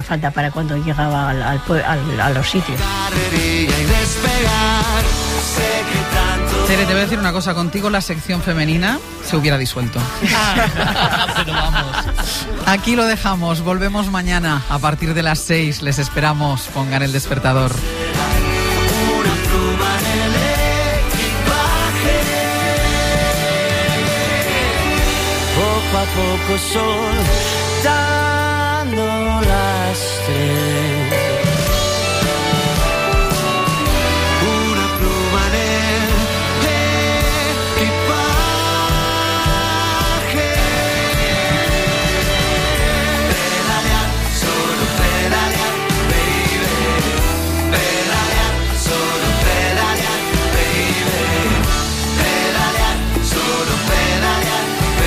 falta para cuando llegaba a los sitios. Tere, te voy a decir una cosa, contigo la sección femenina se hubiera disuelto. Pero vamos. Aquí lo dejamos, volvemos mañana a partir de las 6, les esperamos, pongan el despertador. Poco a poco soltando las tres. Una pluma en el equipaje. Pedalear, solo pedalear, baby. Pedalear, solo pedalear, baby. Pedalear, solo pedalear.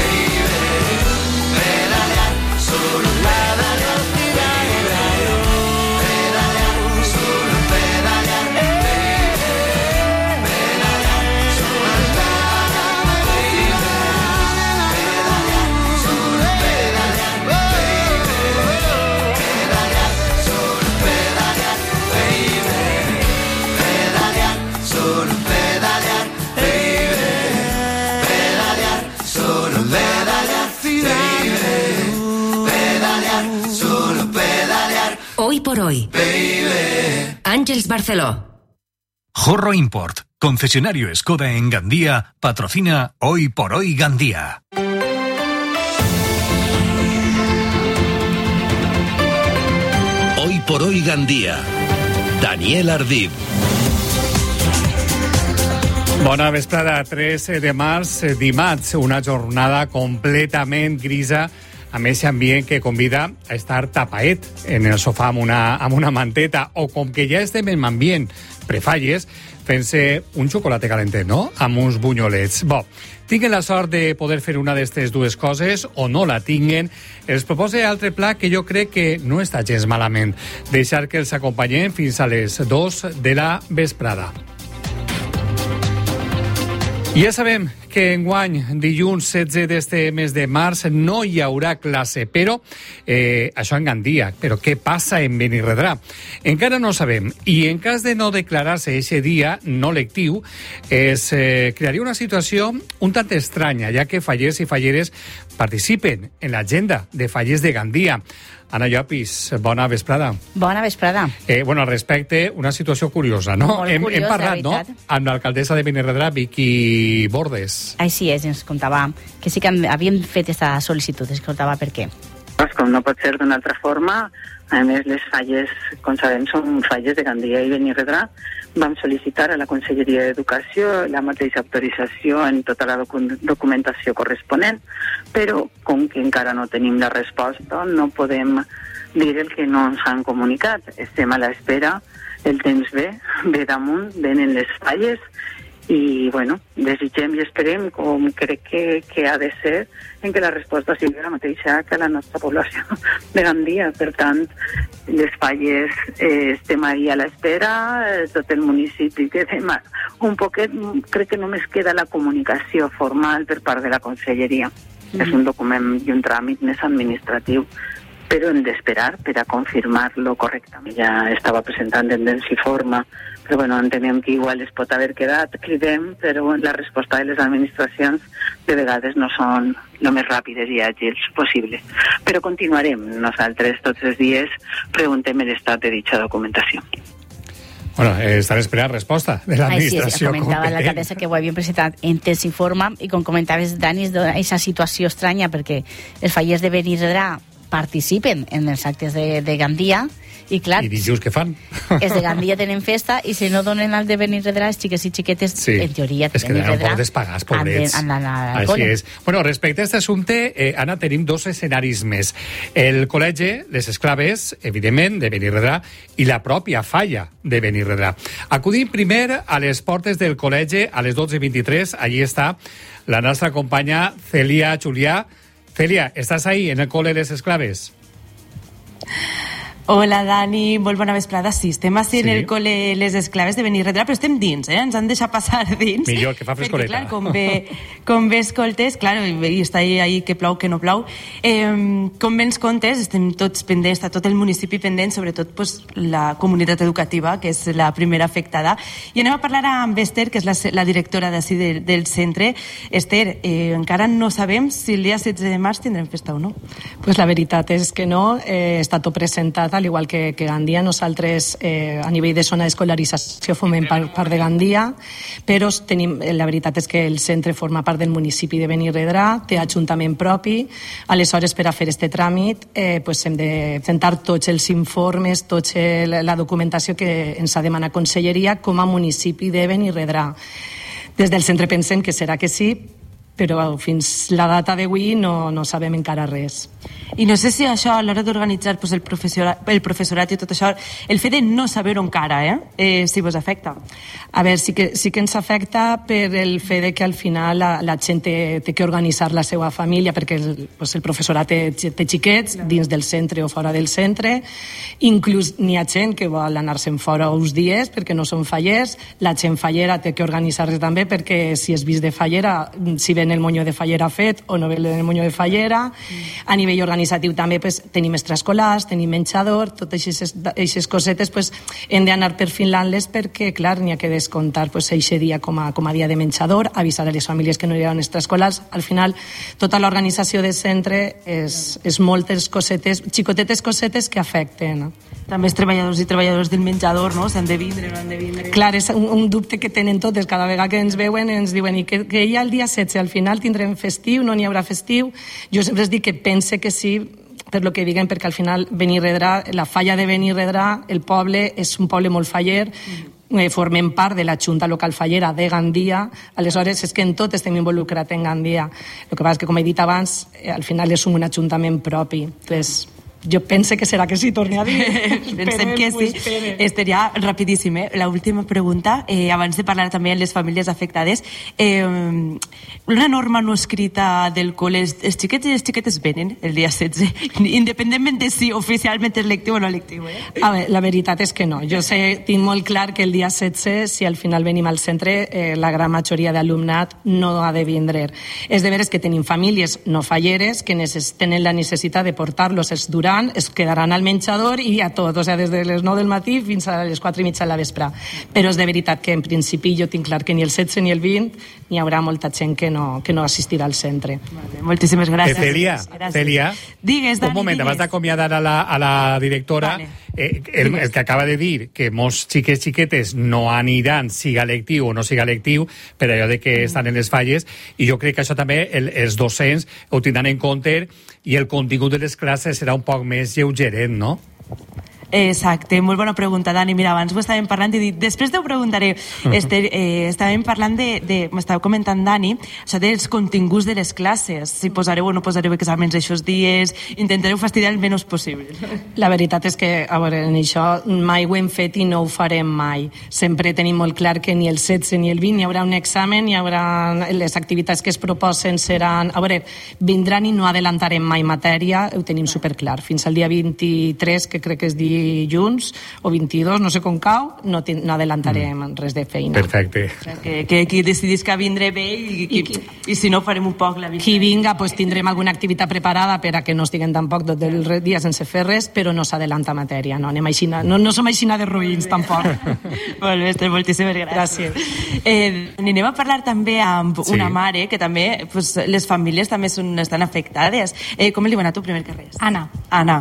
Hoy por hoy. Àngels Barceló. Jorro Import, concesionario Skoda en Gandía, patrocina Hoy por Hoy Gandía. Hoy por Hoy Gandía. Daniel Ardib. Bona vesprada, 3 de març, dimarts, una jornada completament grisa, amb aquest ambient que convida a estar tapaet en el sofà amb una manteta, o com que ja estem en ambient prefalles, fent-se un xocolate calentet, no?, amb uns bunyolets. Bo, tinguen la sort de poder fer una d'aquestes dues coses, o no la tinguen. Els propose altre pla que jo crec que no està gens malament. Deixar que els acompanyem fins a les 2 de la vesprada. Ja sabem que enguany, dilluns 16 d'este mes de març, no hi haurà classe, però això en Gandia. Però què passa en Benirredrà? Encara no sabem, i en cas de no declarar-se aquest dia no lectiu, es crearia una situació un tant estranya, ja que fallers i falleres participen en l'agenda de fallers de Gandia. Anna Llopis, bona vesprada. Bona vesprada. Bueno, al respecte, una situació curiosa, no? Molt curiosa, hem parlat, no?, amb l'alcaldessa de Benirredrà, Vicky Bordes. Així és, ens contava que sí que havíem fet aquesta sol·licitud, ens contava per què. Pues com no pot ser d'una altra forma, a més les falles, com sabem, són falles de Gandia i Benirredrà. Vam sol·licitar a la Conselleria d'Educació la mateixa autorització en tota la documentació corresponent, però com que encara no tenim la resposta, no podem dir el que no ens han comunicat. Estem a l'espera, el temps ve damunt, venen les falles, i, bueno, desitgem i esperem, com crec que ha de ser, en que la resposta sigui la mateixa que la nostra població de Gandia. Per tant, les falles estem ahí a l'espera, tot el municipi quedem un poquet, crec que només queda la comunicació formal per part de la Conselleria. És un document i un tràmit més administratiu, però hem d'esperar per a confirmar-lo correctament. Ja estava presentant en densiforma, però bueno, entenem que igual es pot haver quedat, cridem, però la resposta de les administracions de vegades no són el més ràpides i àgils possible. Però continuarem. Nosaltres tots els dies preguntem l'estat de dicha documentació. Bueno, estan esperant resposta de l'administració competent. Comentava l'alcaldessa que ho havien presentat en Tensiforma, i com comentaves, Dani, és aquesta situació estranya perquè els fallers de Benirredrà participen en els actes de Gandia, i clar, i dijous què fan? Els de Gandia tenen festa, i si no donen al de Benirredrà, els xiques i xiquetes, sí, en teoria, és que tenen poc despagats, pobrets. Així és. Bueno, respecte a aquest assumpte, Anna, tenim dos escenaris més. El col·legi, les esclaves, evidentment, de Benirredrà, i la pròpia falla de Benirredrà. Acudim primer a les portes del col·legi a les 12:23. Allí està la nostra companya Celia Julià. Celia, ¿estás ahí en el cole de les esclaves? Hola, Dani, molt bona vesprada. Sí, estem així en Sí. el col·le Les Esclaves de Benirredrà, però estem dins, ens han deixat passar dins. Millor, que fa frescoreta. Perquè, clar, com bé escoltes, clar, i està ahí que plou, que no plou, com bé ens contes, estem tots pendents, està tot el municipi pendent, sobretot pues, la comunitat educativa, que és la primera afectada. I anem a parlar amb Esther, que és la directora d'ací del centre. Esther, encara no sabem si el dia 16 de març tindrem festa o no. Pues la veritat és que no, està tot presentat, al igual que Gandia. Nosaltres, a nivell de zona d'escolarització, formem part de Gandia, però la veritat és que el centre forma part del municipi de Benirredrà, té ajuntament propi, aleshores per a fer este tràmit pues hem de presentar tots els informes, tota la documentació que ens ha demanat Conselleria com a municipi de Benirredrà. Des del centre pensem que serà que sí, però fins la data d'avui no sabem encara res. I no sé si això, a l'hora d'organitzar pues, el professorat i tot això, el fet de no saber-ho encara, si vos afecta. A veure, sí que ens afecta per el fet de que al final la gent té que organitzar la seva família, perquè el professorat té xiquets dins del centre o fora del centre, inclús n'hi ha gent que vol anar-se'n fora uns dies perquè no són fallers, la gent fallera té que organitzar-se també perquè si és vist de fallera, si ven el moño de fallera fet o no ven el moño de fallera. A nivell organitzatiu també pues, tenim extraescolars, tenim menjador, totes aquestes cosetes pues, hem d'anar perfilant-les perquè, clar, n'hi ha que descomptar pues, eixe dia com a dia de menjador, avisar a les famílies que no hi ha extraescolars. Al final, tota l'organització del centre és moltes cosetes, xicotetes cosetes que afecten. També els treballadors i treballadors del menjador, no? S'han de vindre, no han de vindre. Clar, és un dubte que tenen totes. Cada vegada que ens veuen ens diuen i que hi ha el dia 16, al final tindrem festiu, no n'hi haurà festiu. Jo sempre els dic que pense que sí, per lo que diguen, perquè al final Benirredrà, la falla de Benirredrà, el poble és un poble molt faller, formem part de la Junta Local Fallera de Gandia, aleshores és que en tot estem involucrats en Gandia. El que passa és que, com he dit abans, al final és un ajuntament propi. Entonces, jo pense que serà que sí, torni a dir. Pensem que sí. Esther, ja, rapidíssim, l'última pregunta, abans de parlar també amb les famílies afectades. Una norma no escrita del col·le, els xiquets i les xiquetes venen el dia 16, independentment de si oficialment és lectiu o no lectiu. A veure, la veritat és que no. Jo tinc molt clar que el dia 16, si al final venim al centre, la gran majoria d'alumnat no ha de vindre. És de veres que tenim famílies no falleres que tenen la necessitat de portar-los durant, es quedaran al menjador i a tot, o sigui, des de les 9 del matí fins a les 4:30 de la vespre. Però és de veritat que en principi jo tinc clar que ni el 16 ni el 20 n'hi haurà molta gent que no assistirà al centre. Vale, moltíssimes gràcies. Celia, digues, Dani, un moment, abans d'acomiadar a la directora, vale. el que acaba de dir, que molts xiquets xiquetes no aniran, siga lectiu o no siga lectiu, per allò de que estan en les falles, i jo crec que això també els docents ho tindran en compte i el contingut de les classes serà un poc més lleugeret, no? Exacte, molt bona pregunta, Dani. Mira, abans ho estàvem parlant i dic, després t'ho preguntaré. Estàvem parlant m'estava comentant Dani, això dels continguts de les classes, si posareu o no posareu exàmens aquests dies, intentareu fastidiar el menys possible. La veritat és que, a veure, en això mai ho hem fet i no ho farem mai. Sempre tenim molt clar que ni el 16 ni el 20 hi haurà un examen, hi haurà les activitats que es proposen seran... A veure, vindran i no adelantarem mai matèria, ho tenim superclar. Fins al dia 23, que crec que és dilluns, o 22, no sé com cau, no adelantarem res de feina. Perfecte. Que qui decidís que vindré bé i si no farem un poc la vista. Qui vinga, pues tindrem alguna activitat preparada per a que no estiguem tampoc tot el dia sense fer res, però no s'adelanta matèria. No, no som aixina de ruïns, tampoc. Molt bé, Esther, moltíssimes gràcies. Anem a parlar també amb una mare que també, pues, les famílies també estan afectades. Com li diuen a tu primer que res? Anna.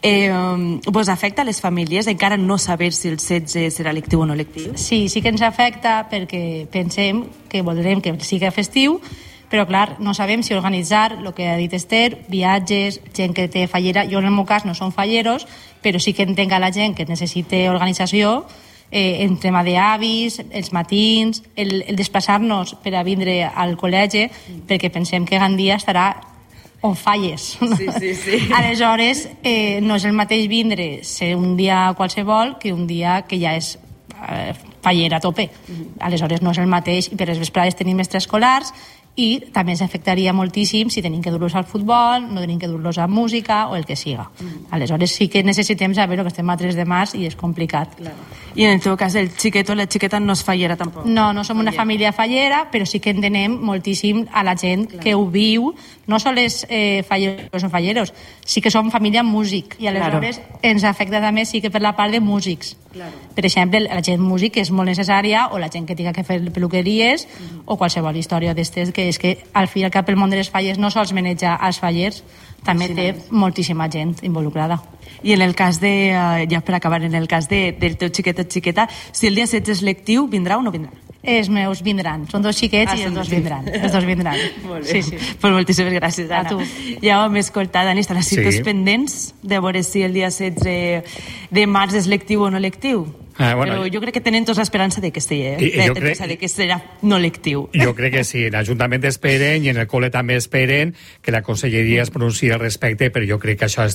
Vos afecta a les famílies encara no saber si el 16 serà lectiu o no lectiu? Sí que ens afecta perquè pensem que voldrem que sigui festiu, però clar, no sabem si organitzar el que ha dit Esther, viatges, gent que té fallera. Jo en el meu cas no som falleros, però sí que entenc a la gent que necessita organització en tema d'avis, els matins, el desplaçar-nos per a vindre al col·legi, perquè pensem que Gandia estarà on falles. Sí. Aleshores, no és el mateix vindre ser un dia qualsevol que un dia que ja és faller a tope. Aleshores no és el mateix, i per les vesprades tenim extraescolars i també s'afectaria moltíssim si tenim que dur-los al futbol, no tenim que dur-los a música o el que siga. Aleshores sí que necessitem saber que estem a 3 de març i és complicat. I en el teu cas el xiquet o la xiqueta no és fallera tampoc? No, no som una família fallera, però sí que entenem moltíssim a la gent que ho viu, no sols falleros o falleros, sí que som família músic i aleshores ens afecta també sí que per la part de músics. Per exemple, la gent músic és molt necessària, o la gent que tinga que fer peluqueries o qualsevol història d'estes, que és que al fi i al cap el món de les falles no sols maneja als fallers, també té moltíssima gent involucrada. I en el cas de, ja per acabar, en el cas del teu xiquet o xiqueta, si el dia 16 és lectiu, vindrà o no vindrà? Els meus vindran, són 2 xiquets i els dos vindran. Els dos vindran. Molt bé. Sí. Pues moltíssimes gràcies, Anna. A tu. Ja ho hem escoltat, Dani, estan així tots pendents de veure si el dia 16 de març és lectiu o no lectiu. Però jo crec que tenen tots l'esperança de que de que serà no lectiu. Jo crec que sí, en l'Ajuntament esperen i en el col·le també esperen que la Conselleria es pronunciï al respecte, però jo crec que això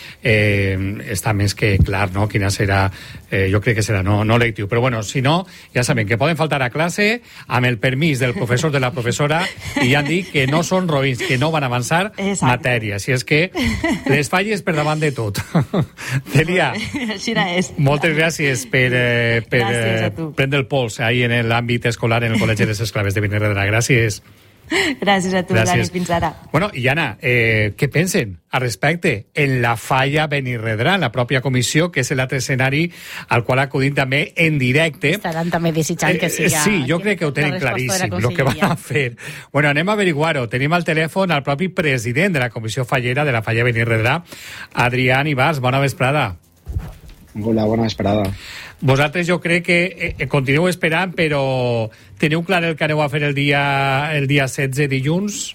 està més que clar, no? Quina serà, jo crec que serà no lectiu. Però bueno, si no, ja saben que poden faltar a classe amb el permís del professor de la professora i ja han dit que no són roïns, que no van avançar matèria. Si és que les falles per davant de tot. Celia, moltes gràcies per prendre el pols ahí en l'àmbit escolar en el Col·legi de les Esclaves de Benirredrà. Gràcies. Gràcies a tu, Dani, fins ara. Bueno, i Anna, què pensen al respecte en la falla Benirredrà, en la pròpia comissió, que és l'altre escenari al qual acudim també en directe? Estaran també desitjant que siga... Sí, jo crec que ho tenen claríssim, el que van a fer. Bueno, anem a averiguar-ho. Tenim al telèfon el propi president de la comissió fallera de la falla Benirredrà, Adrián Ibars. Bona vesprada. Hola, bona vesprada. Vosaltres jo crec que continueu esperant, però teniu clar el que aneu a fer el dia 16 dilluns?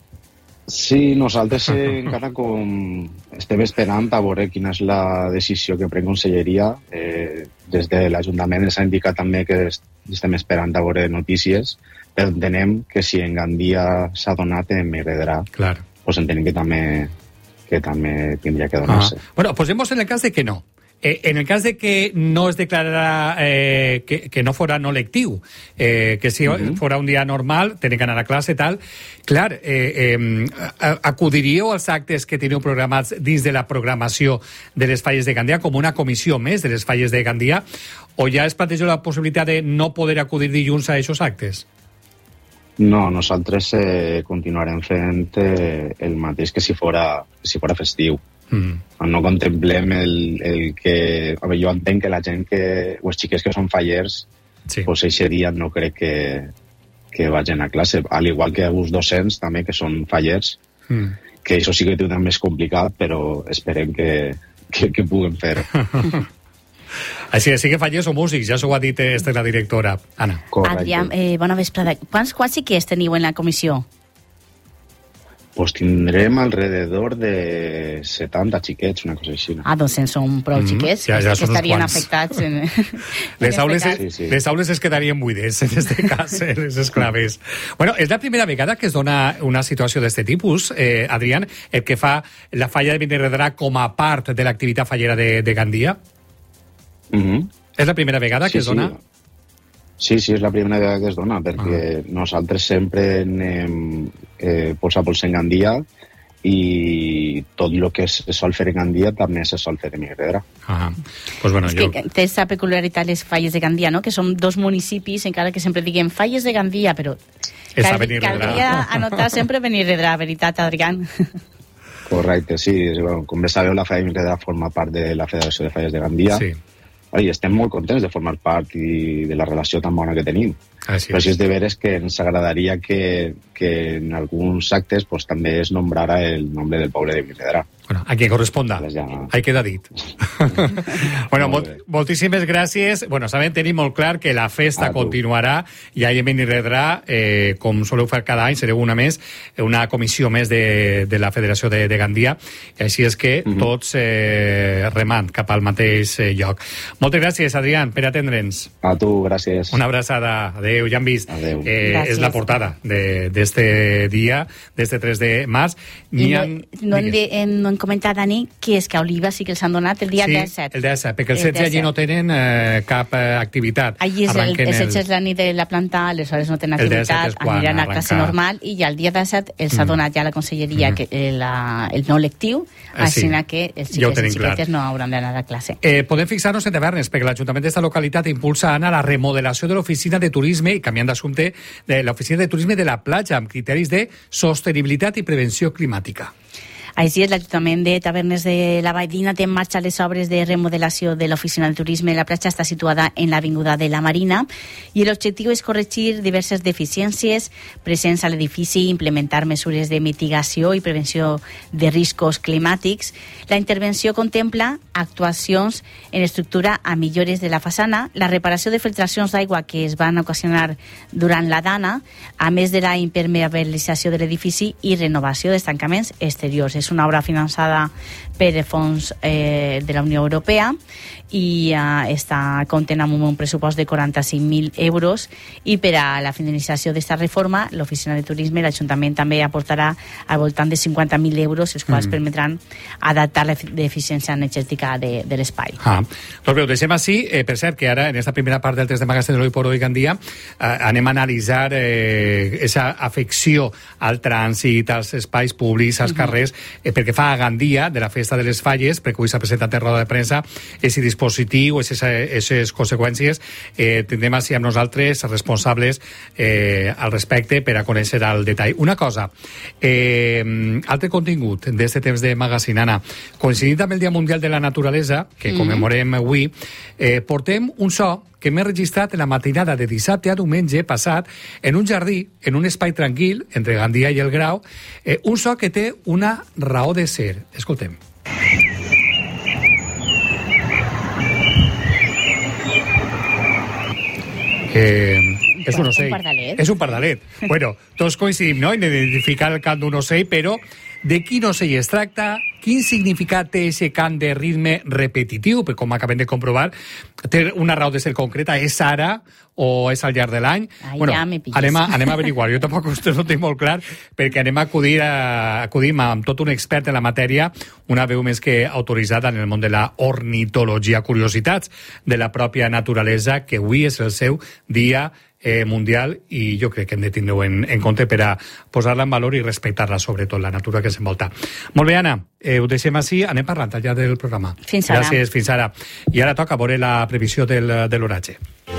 Sí, nosaltres encara estem esperant a veure quina és la decisió que pren Conselleria. Des de l'Ajuntament s'ha indicat també que estem esperant a veure notícies, però entenem que si en Gandia s'ha donat en Benirredrà, doncs entenem que també tindria que donar-se. Bueno, posemos en el cas de que no. En el cas de que no es declararà que no fora no lectiu, que si fora un dia normal, tenen que anar a classe i tal, clar, acudiríeu als actes que teniu programats dins de la programació de les falles de Gandia com una comissió més de les falles de Gandia, o ja es planteja la possibilitat de no poder acudir dilluns a aquests actes? No, nosaltres continuarem fent el mateix que si fora festiu. No contemplem el que... A veure, jo entenc que la gent o els xiquets que són fallers, doncs aquest dia no crec que vagin a classe, al igual que alguns docents també que són fallers, que això sí que ho tenen més complicat, però esperem que puguem fer. Així que sí que fallers o músics, ja s'ho ha dit la directora, Anna. Adrián, bona vesprada. Quants xiquets teniu en la comissió? Pues tindrem alrededor de 70 xiquets, una cosa així. Doncs són prou xiquets, que estarien afectats. Les aules es quedarien buides, en este cas, les esclaves. Bueno, és la primera vegada que es dona una situació d'aquest tipus, Adrián, el que fa la falla de Benirredrà com a part de l'activitat fallera de Gandia? És la primera vegada que es dona? Sí, és la primera vegada que es dona, perquè nosaltres sempre anem pols a pols en Gandia i tot el que se sol fer en Gandia també se sol fer en Benirredrà. Pues bueno, és que té aquesta peculiaritat les falles de Gandia, no? Que són 2 municipis, encara que sempre diguem falles de Gandia, però caldria anotar sempre Benirredrà, veritat, Adrián? Correcte, sí. Com bé sabeu, la falla de Benirredrà forma part de la Federació de Falles de Gandia. Sí. I estem molt contents de formar part i de la relació tan bona que tenim. Però si és de veres que ens agradaria que en alguns actes pues, també es nombrara el nombre del poble de Benirredrà. Bueno, a quien corresponda. Ahí queda dit. Bueno, moltíssimes gràcies. Bueno, sabem, tenim molt clar que la festa continuarà i ahí en Benirredrà, com soleu fer cada any, sereu una comissió més de la Federació de Gandia. I així és que tots remant cap al mateix lloc. Moltes gràcies, Adrián, per atendre'ns. A tu, gràcies. Una abraçada. Adéu, ja hem vist. Adéu. És la portada d'este dia, d'este 3 de març. No hem comentat, Dani, que és que a Oliva sí que els han donat el dia 17. El 17, perquè el 16 allí no tenen cap activitat. Allí és el 16 és la nit de la planta, aleshores no tenen activitat, aniran a classe normal, i ja el dia 17 els ha donat ja la conselleria el nou lectiu, així que els xiquets i xiquetes no hauran d'anar a classe. Podem fixar-nos en Tavernes, perquè l'Ajuntament d'esta localitat impulsa a la remodelació de l'oficina de turisme i, canviant d'assumpte, de l'oficina de turisme de la platja, amb criteris de sostenibilitat i prevenció climàtica. Així és, l'Ajuntament de Tavernes de la Valldigna té en marxa les obres de remodelació de l'oficina de turisme. La platja està situada en l'Avinguda de la Marina i l'objectiu és corregir diverses deficiències presents a l'edifici, implementar mesures de mitigació i prevenció de riscos climàtics. La intervenció contempla actuacions en estructura a millores de la façana, la reparació de filtracions d'aigua que es van ocasionar durant la dana, a més de la impermeabilització de l'edifici i renovació dels tancaments exteriors. És una obra finançada per fons de la Unió Europea i està comptant amb un pressupost de 45.000 euros, i per a la finalització d'esta reforma l'oficina de turisme, l'Ajuntament també aportarà al voltant de 50.000 euros, els quals permetran adaptar l'eficiència energètica de l'espai. Doncs bé, ho deixem així. Per cert, que ara en aquesta primera part del test de Magasin de l'Hoy por Hoy Gandia anem a analitzar aquesta afecció al trànsit, als espais públics, als carrers, perquè fa a Gandia de la Festa de les Falles, perquè avui s'ha presentat en roda de premsa ese dispositiu, aquestes conseqüències. Tindrem així amb nosaltres responsables al respecte per a conèixer el detall. Una cosa, altre contingut d'aquest temps de Magazine, Anna, coincidint amb el Dia Mundial de la Naturalesa, que commemorem avui, portem un so que m'he registrat en la matinada de dissabte a diumenge passat en un jardí, en un espai tranquil entre Gandia i el Grau, un so que té una raó de ser. Escoltem. És un ocell. És un pardalet. Bueno, tots coincidim, no?, en identificar el cant d'un ocell, però de quin ocell es tracta, quin significat té aquest cant de ritme repetitiu, perquè com acabem de comprovar, té una raó de ser concreta, és ara o és al llarg de l'any? Bueno, anem a averiguar. Jo tampoc no tinc molt clar, perquè anem a acudir amb tot un expert en la matèria, una veu més que autoritzada en el món de la ornitologia, curiositats de la pròpia naturalesa, que avui és el seu dia mundial, i jo crec que hem de tindre-ho en compte per a posar-la en valor i respectar-la, sobretot la natura que ens envolta. Molt bé, Anna, ho deixem així, anem parlant al llarg del programa. Fins ara. Gràcies, fins ara. I ara toca veure la previsió de l'oratge.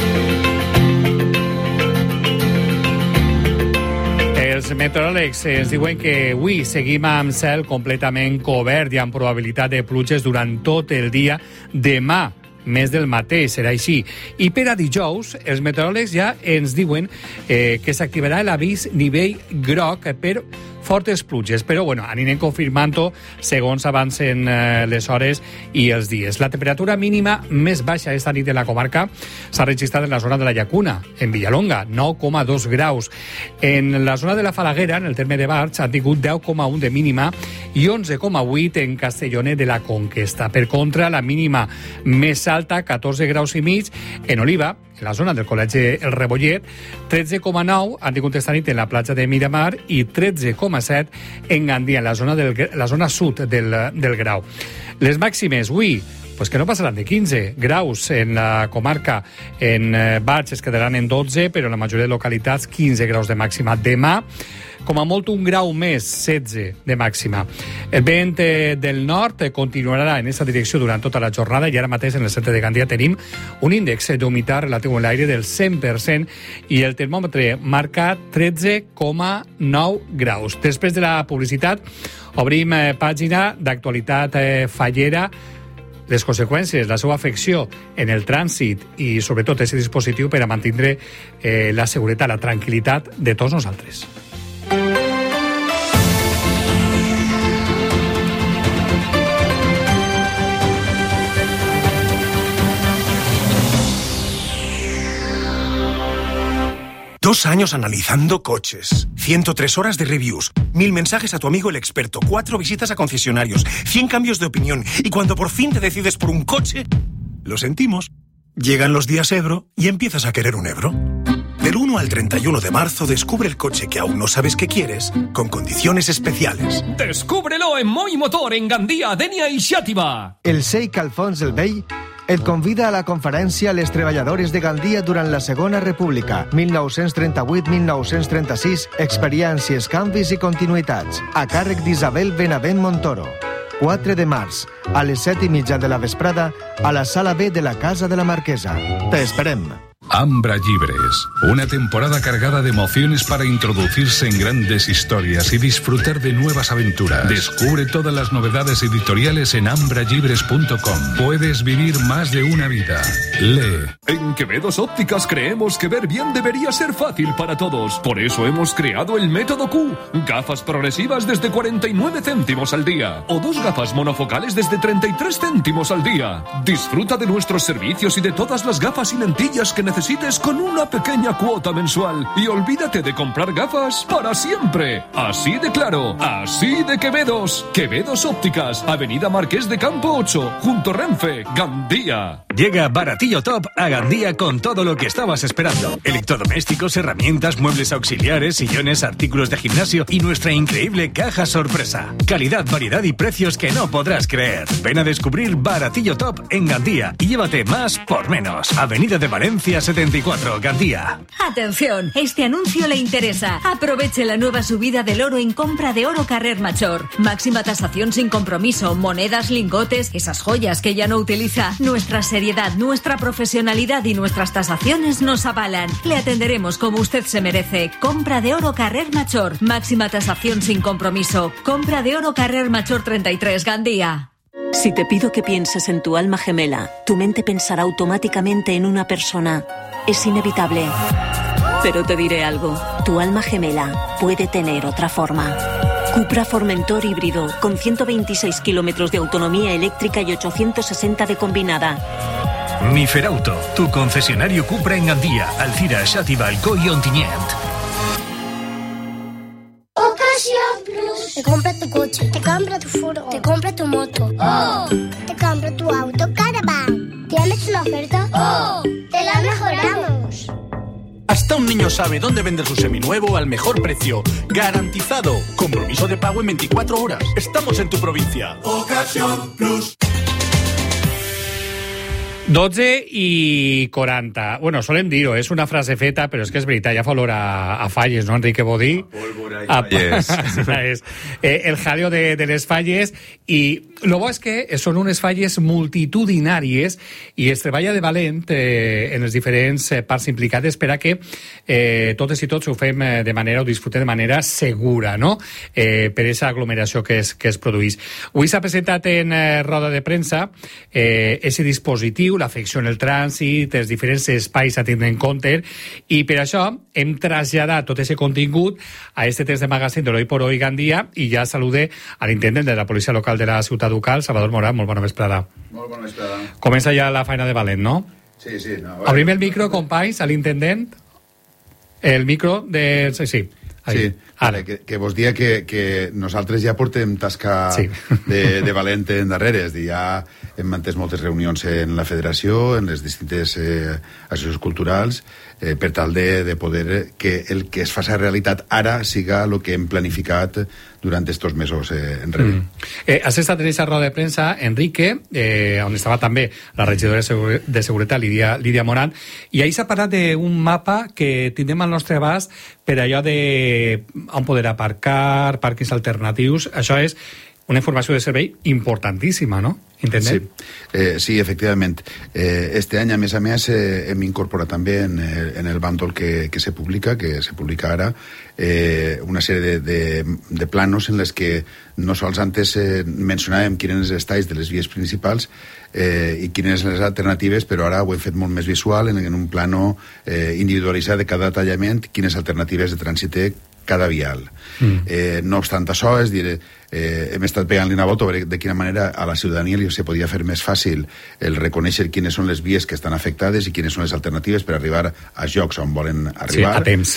Els meteoròlegs ens diuen que avui seguim amb cel completament cobert i amb probabilitat de pluges durant tot el dia. Demà més del mateix, serà així. I per a dijous, els meteoròlegs ja ens diuen que s'activarà l'avís nivell groc per fortes pluges, però bueno, anirem confirmant-ho segons avancen les hores i els dies. La temperatura mínima més baixa esta nit de la comarca s'ha registrat en la zona de la Llacuna, en Villalonga, 9,2 graus. En la zona de la Falaguera, en el terme de Barx, han tingut 10,1 de mínima i 11,8 en Castellonet de la Conquesta. Per contra, la mínima més alta, 14 graus i mig, en Oliva, en la zona del Col·legi El Rebollet, 13,9 han tingut esta nit en la platja de Miramar i 13,7 en Gandia, en la zona sud del Grau. Les màximes, avui, pues que no passaran de 15 graus en la comarca. En Barx es quedaran en 12, però en la majoria de localitats 15 graus de màxima. Demà, com a molt un grau més, 16 de màxima. El vent del nord continuarà en aquesta direcció durant tota la jornada i ara mateix en el centre de Gandia tenim un índex d'humitat relatiu en l'aire del 100% i el termòmetre marca 13,9 graus. Després de la publicitat, obrim pàgina d'actualitat fallera, les conseqüències, la seva afecció en el trànsit i sobretot aquest dispositiu per a mantenir la seguretat, la tranquil·litat de tots nosaltres. Dos años analizando coches, 103 horas de reviews, 1000 mensajes a tu amigo el experto, 4 visitas a concesionarios, 100 cambios de opinión y cuando por fin te decides por un coche, lo sentimos. Llegan los días Ebro y empiezas a querer un Ebro. Del 1 al 31 de marzo descubre el coche que aún no sabes que quieres, con condiciones especiales. Descúbrelo en Moi Motor, en Gandía, Denia i Xàtiva. El Sheikh Alfons el Vell et convida a la conferència Les treballadores de Gandia durant la Segona República, 1938-1936, experiències, canvis i continuïtats, a càrrec d'Isabel Benavent Montoro. 4 de març, a les 7:30 de la vesprada, a la Sala B de la Casa de la Marquesa. Te esperem. Ambra Llibres, una temporada cargada de emociones para introducirse en grandes historias y disfrutar de nuevas aventuras. Descubre todas las novedades editoriales en ambrallibres.com. Puedes vivir más de una vida. Lee. En Quevedos Ópticas creemos que ver bien debería ser fácil para todos. Por eso hemos creado el Método Q. Gafas progresivas desde 49 céntimos al día. O 2 gafas monofocales desde 33 céntimos al día. Disfruta de nuestros servicios y de todas las gafas y lentillas que necesites con una pequeña cuota mensual. Y olvídate de comprar gafas para siempre. Así de claro, así de Quevedos. Quevedos Ópticas, Avenida Marqués de Campo 8, junto Renfe, Gandía. Llega Baratillo Top a Gandía con todo lo que estabas esperando. Electrodomésticos, herramientas, muebles auxiliares, sillones, artículos de gimnasio y nuestra increíble caja sorpresa. Calidad, variedad y precios que no podrás creer. Ven a descubrir Baratillo Top en Gandía y llévate más por menos. Avenida de Valencia 74, Gandía. Atención, este anuncio le interesa. Aproveche la nueva subida del oro en compra de oro Carrer Major. Máxima tasación sin compromiso, monedas, lingotes, esas joyas que ya no utiliza. Nuestra seriedad, nuestra profesionalidad y nuestras tasaciones nos avalan. Le atenderemos como usted se merece. Compra de oro Carrer Major. Máxima tasación sin compromiso. Compra de oro Carrer Major 33, Gandía. Si te pido que pienses en tu alma gemela, tu mente pensará automáticamente en una persona. Es inevitable. Pero te diré algo, tu alma gemela puede tener otra forma. Cupra Formentor híbrido, con 126 kilómetros de autonomía eléctrica y 860 de combinada. Miferauto, tu concesionario Cupra en Gandía, Alcira, Xàtiva, Alcoi y Ontinyent. Ocasión Plus. Te compra tu coche, te compra tu furgo, te compra tu moto. ¡Oh! Te compra tu auto Caravan. ¿Tienes una oferta? ¡Oh! ¡Te la mejoramos! Hasta un niño sabe dónde vender su seminuevo al mejor precio. Garantizado. Compromiso de pago en 24 horas. Estamos en tu provincia. Ocasión Plus. 12:40. Bueno, solem dir-ho, és una frase feta, però és que és veritat, ja fa olor a falles, no, Enrique Bodí? A falles. El jaleo de les falles, i lo bo és que són unes falles multitudinàries i es treballa de valent en les diferents parts implicades per a que totes i tots ho fem de manera, o disfrutem de manera segura, no? Per aquesta aglomeració que es produeix. Avui s'ha presentat en roda de premsa aquest dispositiu, l'afecció en el trànsit, els diferents espais a tindre en compte, i per això hem traslladat tot aquest contingut a este test de magazín de l'Hoy por Hoy Gandía, i ja salude a l'intendent de la policia local de la ciutat ducal, Salvador Morán. Molt bona vesprada. Molt bona vesprada. Comença ja la feina de valent, no? Sí. No, obrim el micro, companys, a l'intendent. El micro de... Sí. Sí, ara, que vos dia que nosaltres ja portem tasca de valent endarrere, és a dir, ja hem mantès moltes reunions en la federació, en les distintes associacions culturals, per tal de poder que el que es faci realitat ara siga el que hem planificat durant estos mesos enrere. Has estat en aquesta roda de premsa, Enrique, on estava també la regidora de Seguretat, Lídia Morán, i ahir s'ha parlat d'un mapa que tindrem al nostre abast per allò de on poder aparcar, pàrquings alternatius. Això és una informació de servei importantíssima, no? ¿Intendent? Sí, efectivament. Este any, a més, hem incorporat també en el bàndol que se publica ara, una sèrie de planos en les que no sols antes mencionàvem quins els estais de les vies principals i quines les alternatives, però ara ho hem fet molt més visual en un plano individualitzat de cada detallament, quines alternatives de trànsit té cada vial. No obstant això, és dir, hem estat pegant-li una volta a veure de quina manera a la ciutadania se podia fer més fàcil el reconèixer quines són les vies que estan afectades i quines són les alternatives per arribar a llocs on volen arribar. Sí, a temps.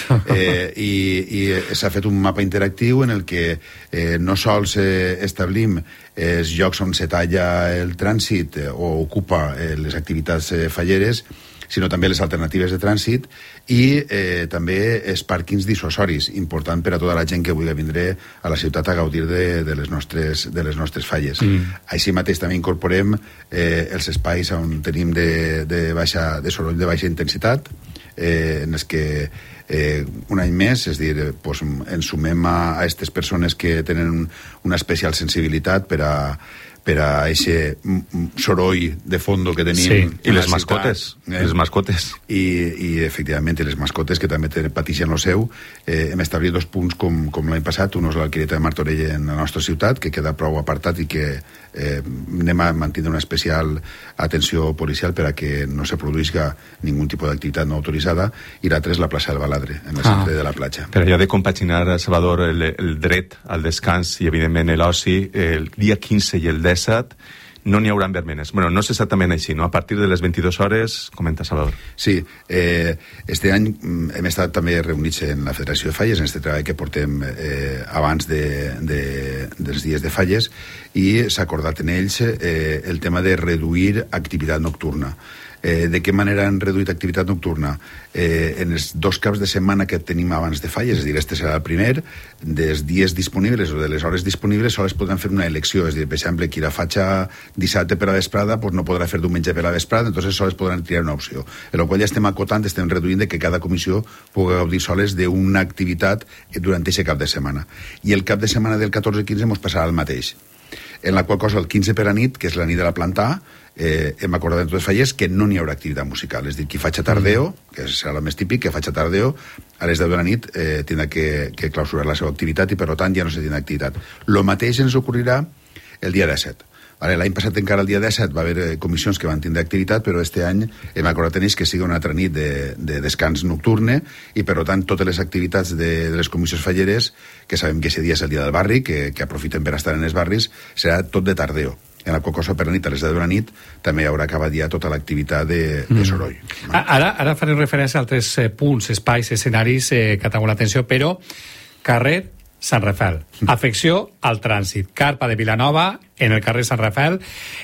I s'ha fet un mapa interactiu en el que no sols establim els llocs on se talla el trànsit o ocupa les activitats falleres, sinó també les alternatives de trànsit i també els pàrquings dissuasoris, important per a tota la gent que vulgui vindre a la ciutat a gaudir de les nostres falles. Així mateix també incorporem els espais on tenim de soroll de baixa intensitat, en els que un any més, és dir, ens sumem a aquestes persones que tenen una especial sensibilitat per a aquest soroll de fondo que tenim. Sí, i les mascotes. Les mascotes. I efectivament, les mascotes que també pateixen el seu. Hem establit 2 punts com l'any passat. Un és l'Alquileta de Martorell en la nostra ciutat, que queda prou apartat i que anem a mantenir una especial atenció policial per a que no se produïsca ningun tipus d'activitat no autoritzada, i l'altre és la plaça del Baladre, en el centre de la platja. Per allò de compaginar, Salvador, el dret al descans i, evidentment, l'oci, el dia 15 i el 17 no n'hi haurà vermenes. Bueno, no és exactament així, no? A partir de les 22 hores, comenta Salvador. Sí, este any hem estat també reunits en la Federació de Falles, en este treball que portem abans dels dies de falles, i s'ha acordat en ells el tema de reduir activitat nocturna. De què manera han reduït activitat nocturna? En els 2 caps de setmana que tenim abans de falles, és a dir, este serà el primer, dels dies disponibles o de les hores disponibles sols podran fer una elecció, és a dir, per exemple, qui la faig dissabte per la vesprada pues no podrà fer diumenge per la vesprada, entonces sols podran triar una opció. En la qual ja estem acotant, estem reduint de que cada comissió pugui gaudir soles d'una activitat durant aquest cap de setmana. I el cap de setmana del 14-15 ens passarà el mateix. En la qual cosa, el 15 per la nit, que és la nit de la planta, hem acordat en tots els fallers que no n'hi haurà activitat musical. És a dir, qui faig a tardeo, que serà el més típic, que faig a tardeo, a les 10 de la nit tindrà que clausurar la seva activitat i, per tant, ja no se tindrà activitat. Lo mateix ens ocorrirà el dia 17. L'any passat encara el dia 17 va haver comissions que van tindre activitat, però este any hem acordat en ells que sigui una altra nit de descans nocturne i, per tant, totes les activitats de les comissions falleres, que sabem que aquest dia és el dia del barri, que aprofiten per estar en els barris, serà tot de tardeo. En la qual cosa, per la nit, a les 10 de la nit, també haurà acabat ja tota l'activitat de soroll. Ara faré referència a altres punts, espais, escenaris que t'han l'atenció, però carrer Sant Rafael. Afecció al trànsit. Carpa de Vilanova, en el carrer Sant Rafael.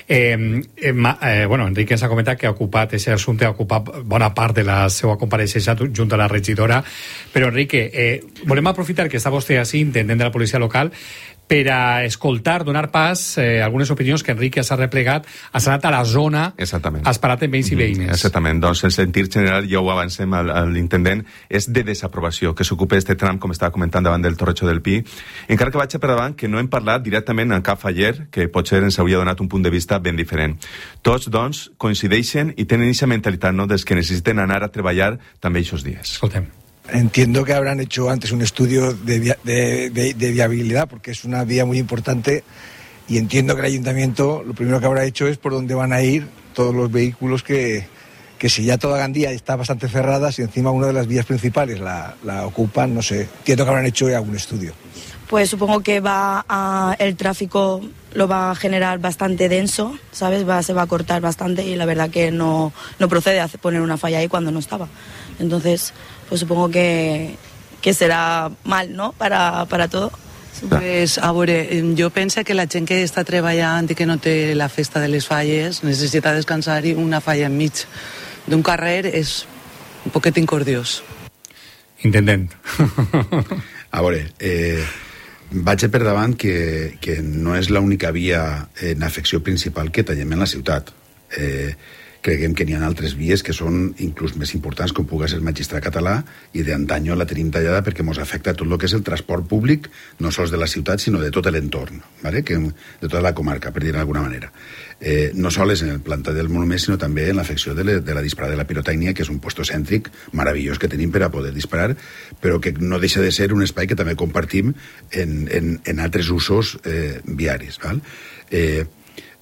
Enrique ens ha comentat que ha ocupat aquest assumpte, ha ocupat bona part de la seva compareixença junt a la regidora. Però, Enrique, volem aprofitar que està vostè així, intendent de la policia local, per a escoltar, donar pas algunes opinions que Enrique s'ha replegat, ha anat a la zona, has parat amb veïns i veïnes. Exactament, doncs el sentir general, ja ho avancem a l'intendent, és de desaprovació, que s'ocupa este tram, com estava comentant, davant del Torrecho del Pi. Encara que vaig per davant, que no hem parlat directament amb cap faller, que potser ens hauria donat un punt de vista ben diferent. Tots, doncs, coincideixen i tenen aquesta mentalitat, no?, dels que necessiten anar a treballar també aquests dies. Escoltem. Entiendo que habrán hecho antes un estudio de viabilidad, porque es una vía muy importante, y entiendo que el ayuntamiento lo primero que habrá hecho es por dónde van a ir todos los vehículos que si ya toda Gandía está bastante cerrada, si encima una de las vías principales la ocupan, no sé, entiendo que habrán hecho algún estudio. Pues supongo que el tráfico lo va a generar bastante denso, ¿sabes? Se va a cortar bastante y la verdad que no procede a poner una falla ahí cuando no estaba. Entonces, pues supongo que serà mal, no?, para todo. Pues, a veure, jo penso que la gent que està treballant i que no té la festa de les falles necessita descansar, i una falla enmig d'un carrer és un poquet incordiós. Intendent. A veure, vaig per davant que no és l'única via en afecció principal que tallem en la ciutat. Creguem que n'hi ha altres vies que són inclús més importants, com pugui ser el magistrat català, i d'antanyo la tenim tallada perquè ens afecta tot el que és el transport públic, no sols de la ciutat, sinó de tot l'entorn, ¿vale? De tota la comarca, per dir d'alguna manera. No sols en el planta del monument, sinó també en l'afecció de la disparada de la pirotècnia, que és un puesto cèntric meravellós que tenim per a poder disparar, però que no deixa de ser un espai que també compartim en altres usos viaris, val?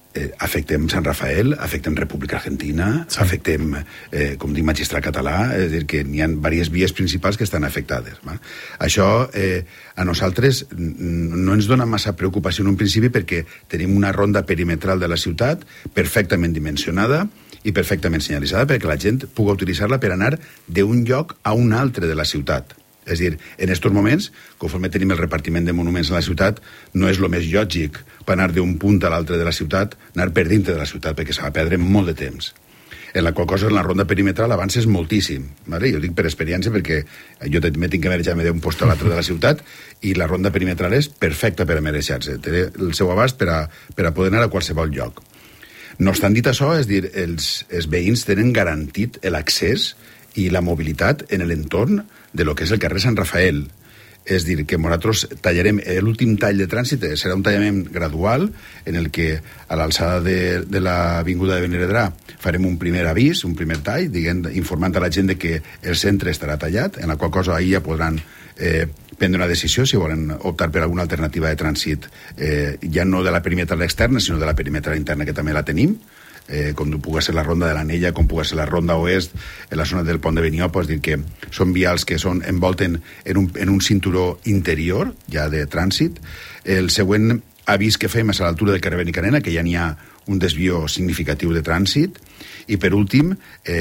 afectem Sant Rafael, afectem República Argentina, afectem, com dic, Magistrat Català, és a dir, que hi ha diverses vies principals que estan afectades. Va? Això a nosaltres no ens dona massa preocupació en un principi perquè tenim una ronda perimetral de la ciutat perfectament dimensionada i perfectament senyalitzada perquè la gent pugui utilitzar-la per anar d'un lloc a un altre de la ciutat. És a dir, en aquests moments, conforme tenim el repartiment de monuments a la ciutat, no és el més lògic per anar d'un punt a l'altre de la ciutat, anar per dintre de la ciutat, perquè s'ha de perdre molt de temps. En la qual cosa, en la ronda perimetral avances moltíssim. Vale? Jo dic per experiència, perquè jo també tinc que marejar-me d'un post a l'altre de la ciutat, i la ronda perimetral és perfecta per a marejar-se. Té el seu abast per a poder anar a qualsevol lloc. No obstant dit això, és dir, els veïns tenen garantit l'accés i la mobilitat en l'entorn de lo que és el carrer Sant Rafael. És dir, que nosaltres tallarem l'últim tall de trànsit, serà un tallament gradual en el que a l'alçada de l'avinguda de Benedredrà farem un primer avís, un primer tall, informant a la gent de que el centre estarà tallat, en la qual cosa ahir ja podran prendre una decisió si volen optar per alguna alternativa de trànsit, ja no de la perimetral externa, sinó de la perimetral interna, que també la tenim, com pugui ser la ronda de l'Anella, com pugui ser la ronda oest, en la zona del pont de Beniopa, és dir, que són vials que envolten en un cinturó interior, ja de trànsit. El següent avís que fem és a l'altura del carrer Benicarena, que ja n'hi ha un desvió significatiu de trànsit, i per últim,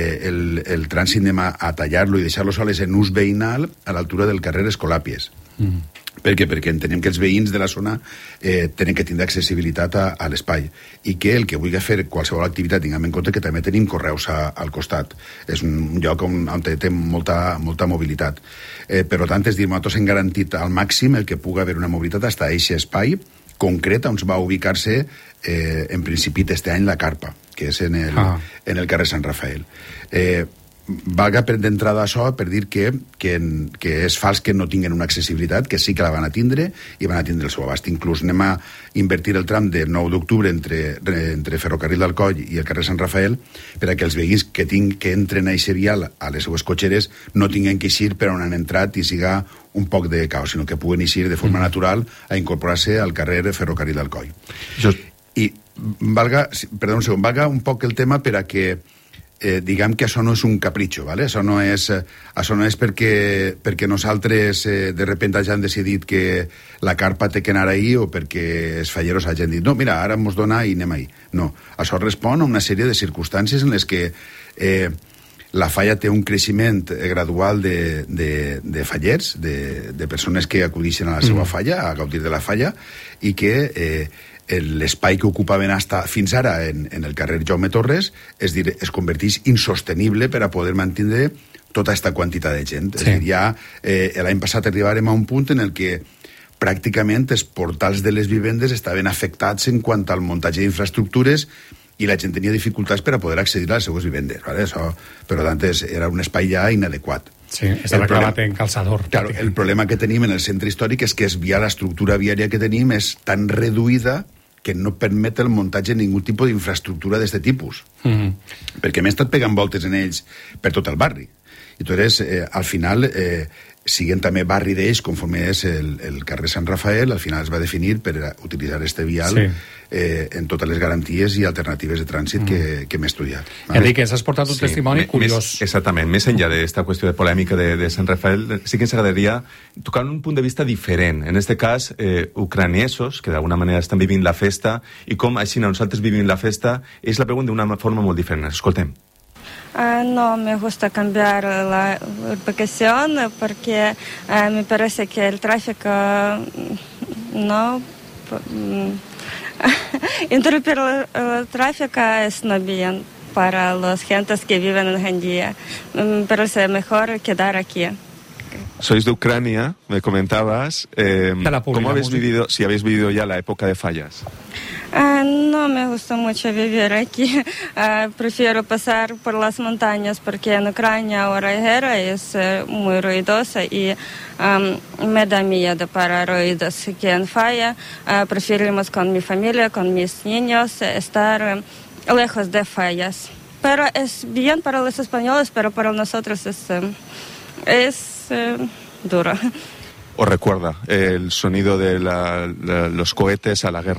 el trànsit anem a tallar-lo i deixar-lo soles en ús veïnal a l'altura del carrer Escolàpies. Per què? Perquè entenem que els veïns de la zona tenen que tindre accessibilitat a l'espai i que el que vulgui fer qualsevol activitat tinguem en compte que també tenim correus al costat. És un lloc on té molta mobilitat. Per tant, és dir, nosaltres hem garantit al màxim el que pugui haver una mobilitat fins a aquest espai concret on va ubicar-se en principi este any la carpa, que és en el carrer Sant Rafael. Valga d'entrada això per dir que és fals que no tinguen una accessibilitat, que sí que la van a tindre i van a tindre el seu abast. Inclús anem a invertir el tram del 9 d'octubre entre Ferrocarril d'Alcoi i el carrer Sant Rafael per a que els veïns que entren a aquest vial a les seues cotxeres no tinguen que eixir per on han entrat i siga un poc de caos, sinó que puguen eixir de forma natural a incorporar-se al carrer Ferrocarril d'Alcoi. I valga un poc el tema per a que diguem que això no és un capritxo, ¿vale? Això no és perquè nosaltres de repente hagin decidit que la carpa té que anar ahí o perquè els falleros hagin dit no, mira, ara mos dona i anem ahí. No, això respon a una sèrie de circumstàncies en les que la falla té un creixement gradual de fallers, de persones que acudixen a la seva falla, a gaudir de la falla, i que l'espai que ocupaven fins ara en el carrer Jaume Torres es converteix insostenible per a poder mantenir tota aquesta quantitat de gent. Sí. És a dir, ja l'any passat arribarem a un punt en el que pràcticament els portals de les vivendes estaven afectats en quant al muntatge d'infraestructures i la gent tenia dificultats per a poder accedir a les seues vivendes. ¿vale? Això, per tant, era un espai ja inadequat. Sí, estava clavat en calçador. Claro, el problema que tenim en el centre històric és que l'estructura viària que tenim és tan reduïda que no permet el muntatge de ningú tipus d'infraestructura d'aquest tipus. Perquè m'he estat pegant voltes en ells per tot el barri. I llavors, al final, siguent també barri d'ells, conforme és el carrer Sant Rafael, al final es va definir per utilitzar este vial en totes les garanties i alternatives de trànsit que hem estudiat. Enrique, has portat un testimoni curiós. Exactament. Més enllà d'esta qüestió de polèmica de Sant Rafael, sí que ens agradaria tocar un punt de vista diferent. En este cas, ucraniesos, que d'alguna manera estan vivint la festa, i com així nosaltres vivim la festa, és la pregunta d'una forma molt diferent. Escoltem. No me gusta cambiar la ubicación porque me parece que el tráfico no interrumpir el tráfico es no bien para las gentes que viven en Jandía. Me parece mejor quedar aquí. Sois de Ucrania, me comentabas. ¿Cómo habéis vivido, si habéis vivido ya la época de fallas? No me gusta mucho vivir aquí. Prefiero pasar por las montañas porque en Ucrania ahora guerra es muy ruidosa y me da miedo para ruidos que en falla. Preferimos con mi familia, con mis niños, estar lejos de fallas. Pero es bien para los españoles, pero para nosotros es duro. ¿Os recuerda el sonido de los cohetes a la guerra?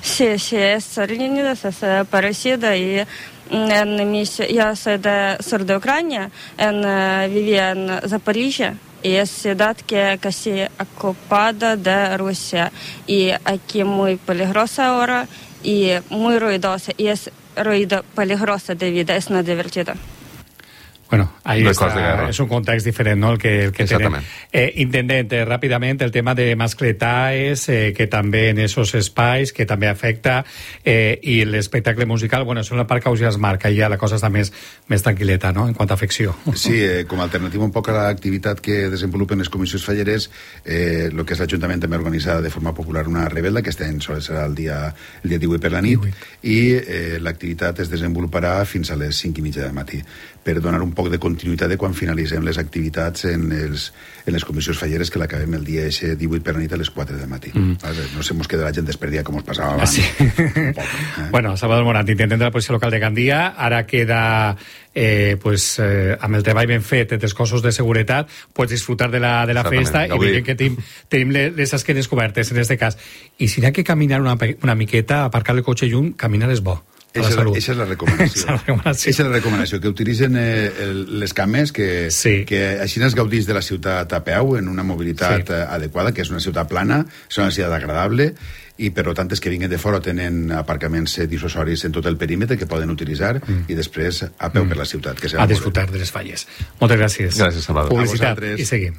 Sí, es Sarlinides, es parecido y yo soy de sur de Ucrania, vivía en Zaporizhia y es ciudad que casi ocupada de Rusia y aquí muy peligrosa ahora y muy ruidosa y es ruido peligroso de vida, es no divertido. Bueno, ahí està, és un context diferent, no?, el que tenen. Intendent, ràpidament, el tema de mascletaes, que també en esos espais, que també afecta, i l'espectacle musical, bueno, és una part que us ja es marca, i ja la cosa està més tranquil·leta, no?, en quant a afecció. Sí, com a alternativa un poc a l'activitat que desenvolupen les comissions falleres, el que és l'Ajuntament també organitza de forma popular una rebel·la, que serà el dia 18 per la nit, i l'activitat es desenvoluparà fins a les 5:30 del matí, per donar un poc de continuïtat de quan finalitzem les activitats en les comissions falleres, que l'acabem el dia 18 per la nit a les 4 del matí. No se mos queda la gent desperdida com us passava abans. Sí. Bueno, Salvador Morant, intendent de la policia local de Gandia, ara queda amb el treball ben fet dels cossos de seguretat, pots disfrutar de la festa i veiem que tenim les esquenes cobertes en aquest cas. I si n'hi ha que caminar una miqueta, aparcar el cotxe lluny, caminar és bo. Esa és la recomanació. Esa és la recomanació, que utilitzen les cames, que així es gaudís de la ciutat a peu en una mobilitat adequada, que és una ciutat plana, és una ciutat agradable, i per tant els que vinguen de fora tenen aparcaments dissuasoris en tot el perímetre que poden utilitzar i després a peu per la ciutat. A disfrutar de les falles. Moltes gràcies. Gràcies, Salvador. Publicitat i seguim.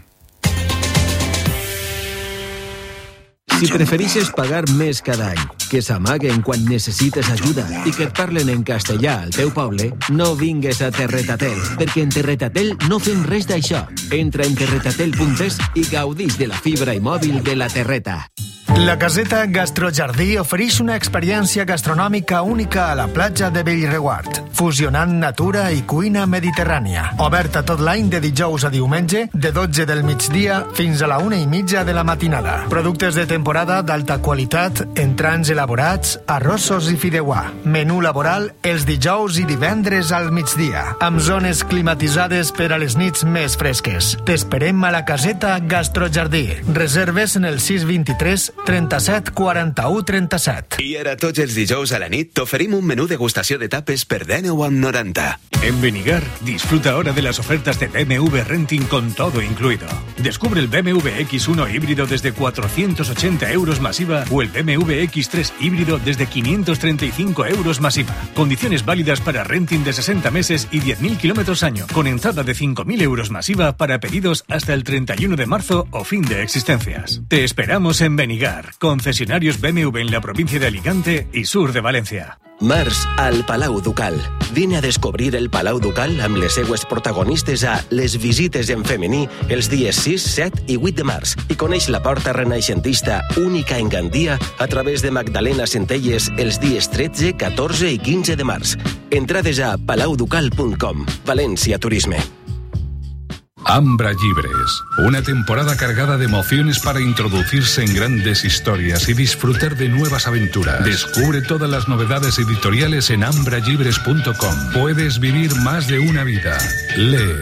Si preferixes pagar més cada any, que s'amaguen quan necessites ajuda i que et parlen en castellà al teu poble, no vingues a Terretatel, perquè en Terretatel no fem res d'això. Entra en terretatel.es i gaudix de la fibra i mòbil de la Terreta. La caseta Gastrojardí ofereix una experiència gastronòmica única a la platja de Bellreguard, fusionant natura i cuina mediterrània. Oberta tot l'any de dijous a diumenge, de 12 del migdia fins a la 1:30 de la matinada. Productes de temporada d'alta qualitat, entrants elaborats, arrossos i fideuà. Menú laboral els dijous i divendres al migdia, amb zones climatitzades per a les nits més fresques. T'esperem a la caseta Gastrojardí. Reserves en el 623 37 41 37. I ara tots els dijous a la nit t'oferim un menú degustació de tapes per 19,90. En Benigar, disfruta ahora de las ofertas de BMW Renting con todo incluido. Descubre el BMW X1 híbrido desde 480 euros masiva o el BMW X3 híbrido desde 535 euros masiva. Condiciones válidas para renting de 60 meses y 10.000 kilómetros año, con entrada de 5.000 euros masiva para pedidos hasta el 31 de marzo o fin de existencias. Te esperamos en Benigar, concesionarios BMW en la provincia de Alicante y sur de Valencia. Març al Palau Ducal. Vine a descobrir el Palau Ducal amb les seues protagonistes a Les visites en femení els dies 6, 7 i 8 de març i coneix la porta renaixentista única en Gandia a través de Magdalena Centelles els dies 13, 14 i 15 de març. Entrades a palauducal.com. València Turisme. Ambra Llibres, una temporada cargada de emociones para introducirse en grandes historias y disfrutar de nuevas aventuras. Descubre todas las novedades editoriales en ambrallibres.com. Puedes vivir más de una vida. Lee.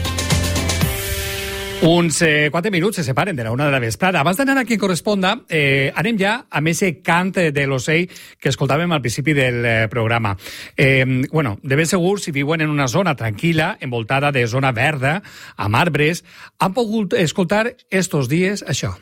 Uns 4 minuts se separen de la 1 de la vesprada. Abans d'anar a qui corresponda, anem ja amb ese cant de l'ocell que escoltàvem al principi del programa. De ben segur, si viuen en una zona tranquil·la, envoltada de zona verda, amb arbres, han pogut escoltar estos dies això.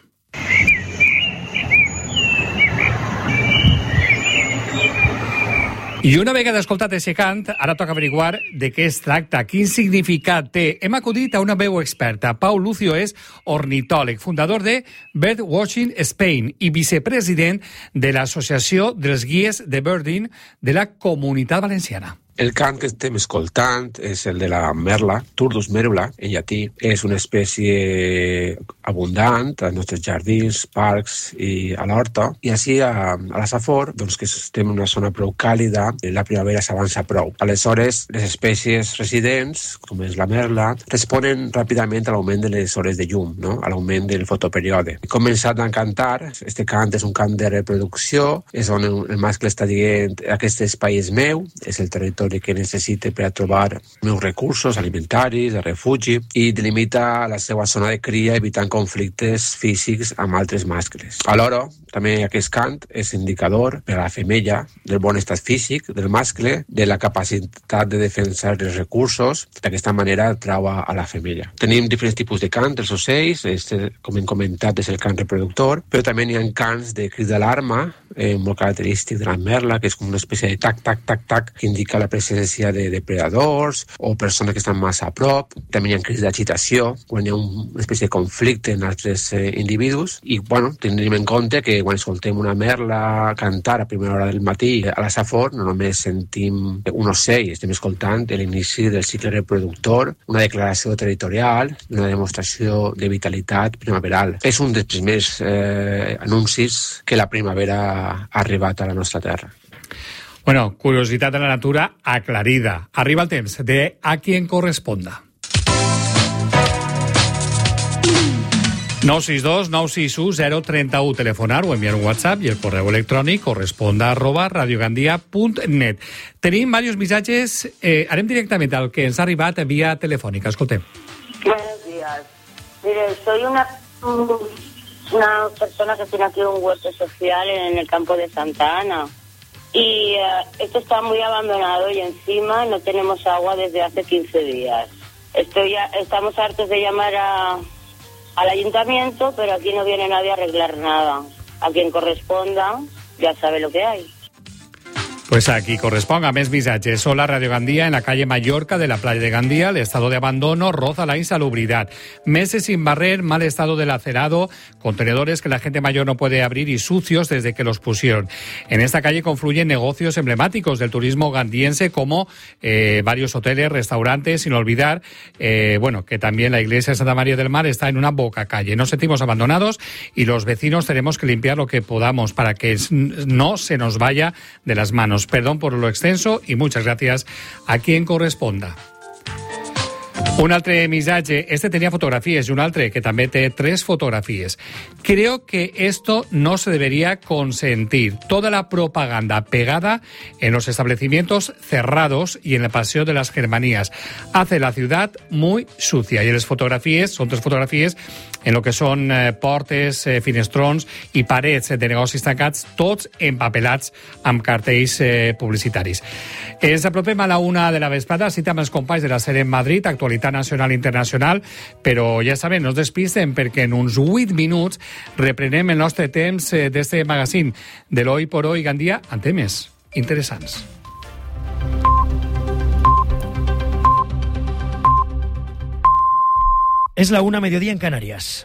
I una vegada escoltat aquest cant, ara toca averiguar de què es tracta, quin significat té. Hem acudit a una veu experta. Pau Lucio és ornitòleg, fundador de Birdwatching Spain i vicepresident de l'Associació dels Guies de Birding de la Comunitat Valenciana. El cant que estem escoltant és el de la merla, Turdus merula, en llatí. És una espècie abundant als nostres jardins, parcs i a l'horta. I així, a la Safor, doncs que estem en una zona prou càlida, la primavera s'avança prou. Aleshores, les espècies residents, com és la merla, responen ràpidament a l'augment de les hores de llum, no? A l'augment del fotoperíode. He començat a cantar, este cant és un cant de reproducció, és on el mascle està dient aquest espai és meu, és el territori que necessite per a trobar nous recursos alimentaris, de refugi, i delimita la seva zona de cria evitant conflictes físics amb altres mascles. Alhora, També aquest cant és indicador per a la femella del bon estat físic del mascle, de la capacitat de defensar els recursos. D'aquesta manera trau a la femella. Tenim diferents tipus de cant, els ocells, com hem comentat, és el cant reproductor, però també hi ha cants de crit d'alarma, molt característic de la merla, que és com una espècie de tac, tac, tac, tac, que indica la presència de depredadors o persones que estan massa a prop. També hi ha crits d'agitació, quan hi ha una espècie de conflicte en altres individus. I, bueno, tenim en compte que quan escoltem una merla cantar a primera hora del matí a la safor, no només sentim un ocell, estem escoltant l'inici del cicle reproductor, una declaració territorial, una demostració de vitalitat primaveral. És un dels primers anuncis que la primavera ha arribat a la nostra terra. Bueno, curiositat de la natura aclarida. Arriba el temps de A quien corresponda. 962-961-031, telefonar o enviar un WhatsApp i el correu electrònic corresponda@radiogandia.net. Tenim diversos missatges, anem directament al que ens ha arribat via telefònica. Escoltem. Buenos días. Mire, soy una persona que tiene aquí un huerto social en el campo de Santa Ana. Y esto está muy abandonado y encima no tenemos agua desde hace 15 días. Estamos hartos de llamar al ayuntamiento, pero aquí no viene nadie a arreglar nada. A quien corresponda ya sabe lo que hay. Pues aquí corresponda més missatges. Hola, Radio Gandía. En la calle Mallorca de la playa de Gandía, el estado de abandono roza la insalubridad. Meses sin barrer, mal estado del acerado, contenedores que la gente mayor no puede abrir y sucios desde que los pusieron. En esta calle confluyen negocios emblemáticos del turismo gandiense como varios hoteles, restaurantes, sin olvidar, que también la iglesia de Santa María del Mar está en una boca calle. Nos sentimos abandonados y los vecinos tenemos que limpiar lo que podamos para que no se nos vaya de las manos. Perdón por lo extenso y muchas gracias a quien corresponda. Un altre missatge, tenía fotografías y un altre que también tiene 3 fotografías. Creo que esto no se debería consentir. Toda la propaganda pegada en los establecimientos cerrados y en el Paseo de las Germanías hace la ciudad muy sucia. Y las fotografías, son 3 fotografías en lo que són portes, finestrons i parets de negocis tancats, tots empapelats amb cartells publicitaris. Ens apropem a la 1 de la vesprada, cita amb els companys de la SER en Madrid, actualitat nacional i internacional, però ja saben, no es despisten perquè en uns 8 minuts reprenem el nostre temps d'este magazín de l'Hoy por Hoy Gandia amb temes interessants. Es la 1, mediodía en Canarias.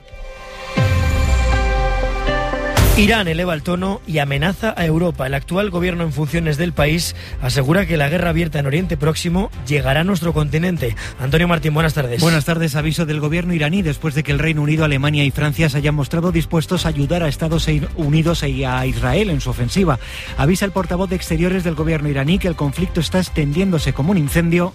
Irán eleva el tono y amenaza a Europa. El actual gobierno en funciones del país asegura que la guerra abierta en Oriente Próximo llegará a nuestro continente. Antonio Martín, buenas tardes. Buenas tardes. Aviso del gobierno iraní después de que el Reino Unido, Alemania y Francia se hayan mostrado dispuestos a ayudar a Estados Unidos y a Israel en su ofensiva. Avisa el portavoz de Exteriores del gobierno iraní que el conflicto está extendiéndose como un incendio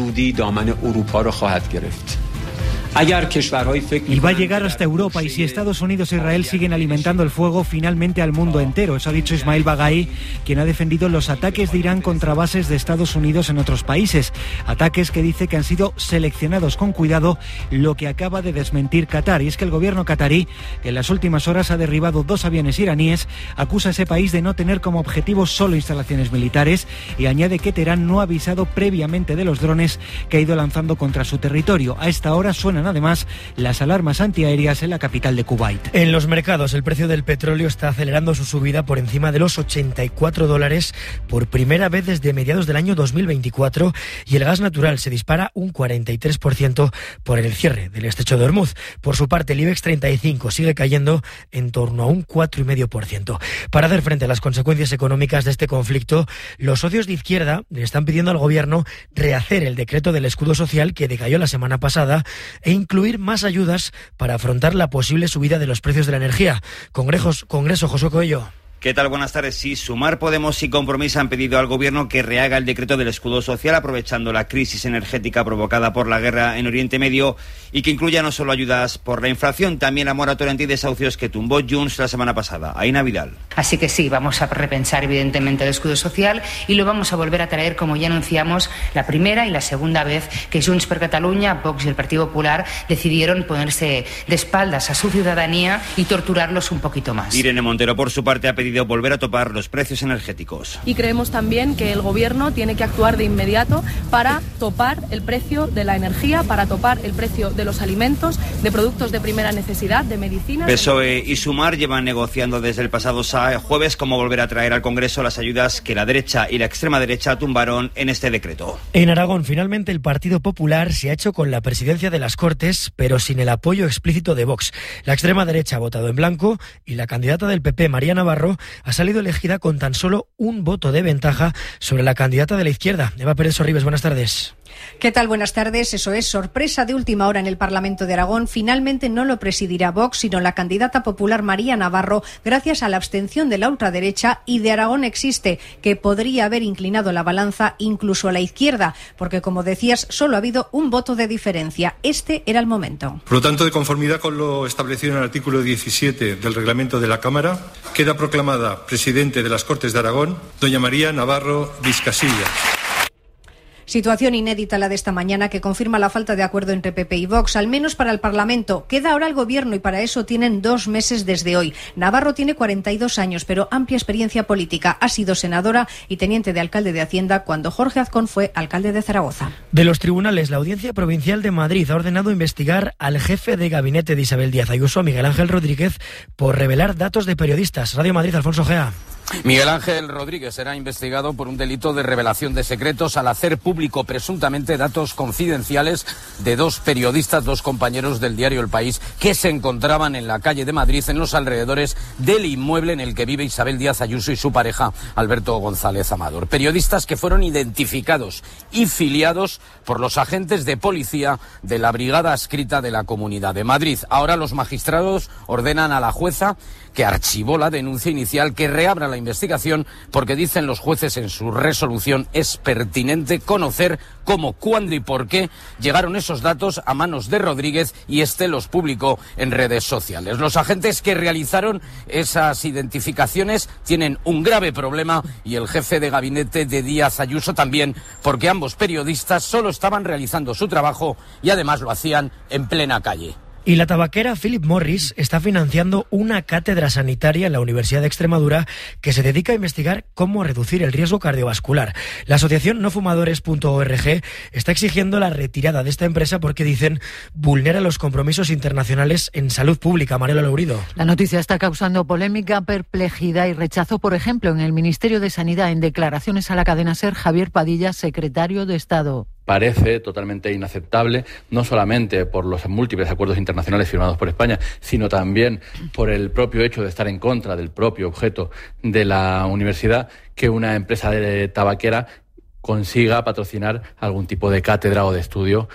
y va a llegar hasta Europa, y si Estados Unidos e Israel siguen alimentando el fuego, finalmente al mundo entero. Eso ha dicho Ismail Baghai, quien ha defendido los ataques de Irán contra bases de Estados Unidos en otros países. Ataques que dice que han sido seleccionados con cuidado, lo que acaba de desmentir Qatar. Y es que el gobierno qatarí, que en las últimas horas ha derribado 2 aviones iraníes, acusa a ese país de no tener como objetivo solo instalaciones militares y añade que Teherán no ha avisado previamente de los drones que ha ido lanzando contra su territorio. A esta hora suenan además las alarmas antiaéreas en la capital de Kuwait. En los mercados, el precio del petróleo está acelerando su subida por encima de los $84 por primera vez desde mediados del año 2024, y el gas natural se dispara un 43% por el cierre del estrecho de Hormuz. Por su parte, el IBEX 35 sigue cayendo en torno a un 4,5%. Para hacer frente a las consecuencias económicas de este conflicto, los socios de izquierda le están pidiendo al gobierno rehacer el decreto del escudo social que decayó la semana pasada e incluir más ayudas para afrontar la posible subida de los precios de la energía. Congreso, Josué Coello. ¿Qué tal? Buenas tardes. Sí, Sumar, Podemos y Compromís han pedido al Gobierno que rehaga el decreto del escudo social aprovechando la crisis energética provocada por la guerra en Oriente Medio y que incluya no solo ayudas por la inflación, también la moratoria antidesahucios que tumbó Junts la semana pasada. Aina Vidal. Así que sí, vamos a repensar evidentemente el escudo social y lo vamos a volver a traer, como ya anunciamos, la primera y la segunda vez que Junts per Catalunya, Vox y el Partido Popular decidieron ponerse de espaldas a su ciudadanía y torturarlos un poquito más. Irene Montero, por su parte, ha pedido volver a topar los precios energéticos. Y creemos también que el Gobierno tiene que actuar de inmediato para topar el precio de la energía, para topar el precio de los alimentos, de productos de primera necesidad, de medicinas. PSOE y Sumar llevan negociando desde el pasado jueves cómo volver a traer al Congreso las ayudas que la derecha y la extrema derecha tumbaron en este decreto. En Aragón, finalmente, el Partido Popular se ha hecho con la presidencia de las Cortes, pero sin el apoyo explícito de Vox. La extrema derecha ha votado en blanco y la candidata del PP, María Navarro, ha salido elegida con tan solo un voto de ventaja sobre la candidata de la izquierda. Eva Pérez Sorribes, buenas tardes. ¿Qué tal? Buenas tardes. Eso es, sorpresa de última hora en el Parlamento de Aragón. Finalmente no lo presidirá Vox, sino la candidata popular María Navarro, gracias a la abstención de la ultraderecha y de Aragón Existe, que podría haber inclinado la balanza incluso a la izquierda, porque, como decías, solo ha habido un voto de diferencia. Este era el momento. Por lo tanto, de conformidad con lo establecido en el artículo 17 del reglamento de la Cámara, queda proclamada presidente de las Cortes de Aragón doña María Navarro Vizcasillas. Situación inédita la de esta mañana que confirma la falta de acuerdo entre PP y Vox, al menos para el Parlamento. Queda ahora el Gobierno y para eso tienen 2 meses desde hoy. Navarro tiene 42 años, pero amplia experiencia política. Ha sido senadora y teniente de alcalde de Hacienda cuando Jorge Azcón fue alcalde de Zaragoza. De los tribunales, la Audiencia Provincial de Madrid ha ordenado investigar al jefe de gabinete de Isabel Díaz Ayuso, Miguel Ángel Rodríguez, por revelar datos de periodistas. Radio Madrid, Alfonso Gea. Miguel Ángel Rodríguez será investigado por un delito de revelación de secretos al hacer público presuntamente datos confidenciales de 2 periodistas, 2 compañeros del diario El País, que se encontraban en la calle de Madrid, en los alrededores del inmueble en el que vive Isabel Díaz Ayuso y su pareja Alberto González Amador. Periodistas que fueron identificados y filiados por los agentes de policía de la Brigada Adscrita de la Comunidad de Madrid. Ahora los magistrados ordenan a la jueza, que archivó la denuncia inicial, que reabra la investigación porque, dicen los jueces en su resolución, es pertinente conocer cómo, cuándo y por qué llegaron esos datos a manos de Rodríguez y este los publicó en redes sociales. Los agentes que realizaron esas identificaciones tienen un grave problema y el jefe de gabinete de Díaz Ayuso también, porque ambos periodistas solo estaban realizando su trabajo y además lo hacían en plena calle. Y la tabaquera Philip Morris está financiando una cátedra sanitaria en la Universidad de Extremadura que se dedica a investigar cómo reducir el riesgo cardiovascular. La asociación nofumadores.org está exigiendo la retirada de esta empresa porque, dicen, vulnera los compromisos internacionales en salud pública. Mariela Lourido. La noticia está causando polémica, perplejidad y rechazo, por ejemplo, en el Ministerio de Sanidad. En declaraciones a la cadena SER, Javier Padilla, secretario de Estado. Parece totalmente inaceptable, no solamente por los múltiples acuerdos internacionales firmados por España, sino también por el propio hecho de estar en contra del propio objeto de la universidad, que una empresa de tabaquera consiga patrocinar algún tipo de cátedra o de estudio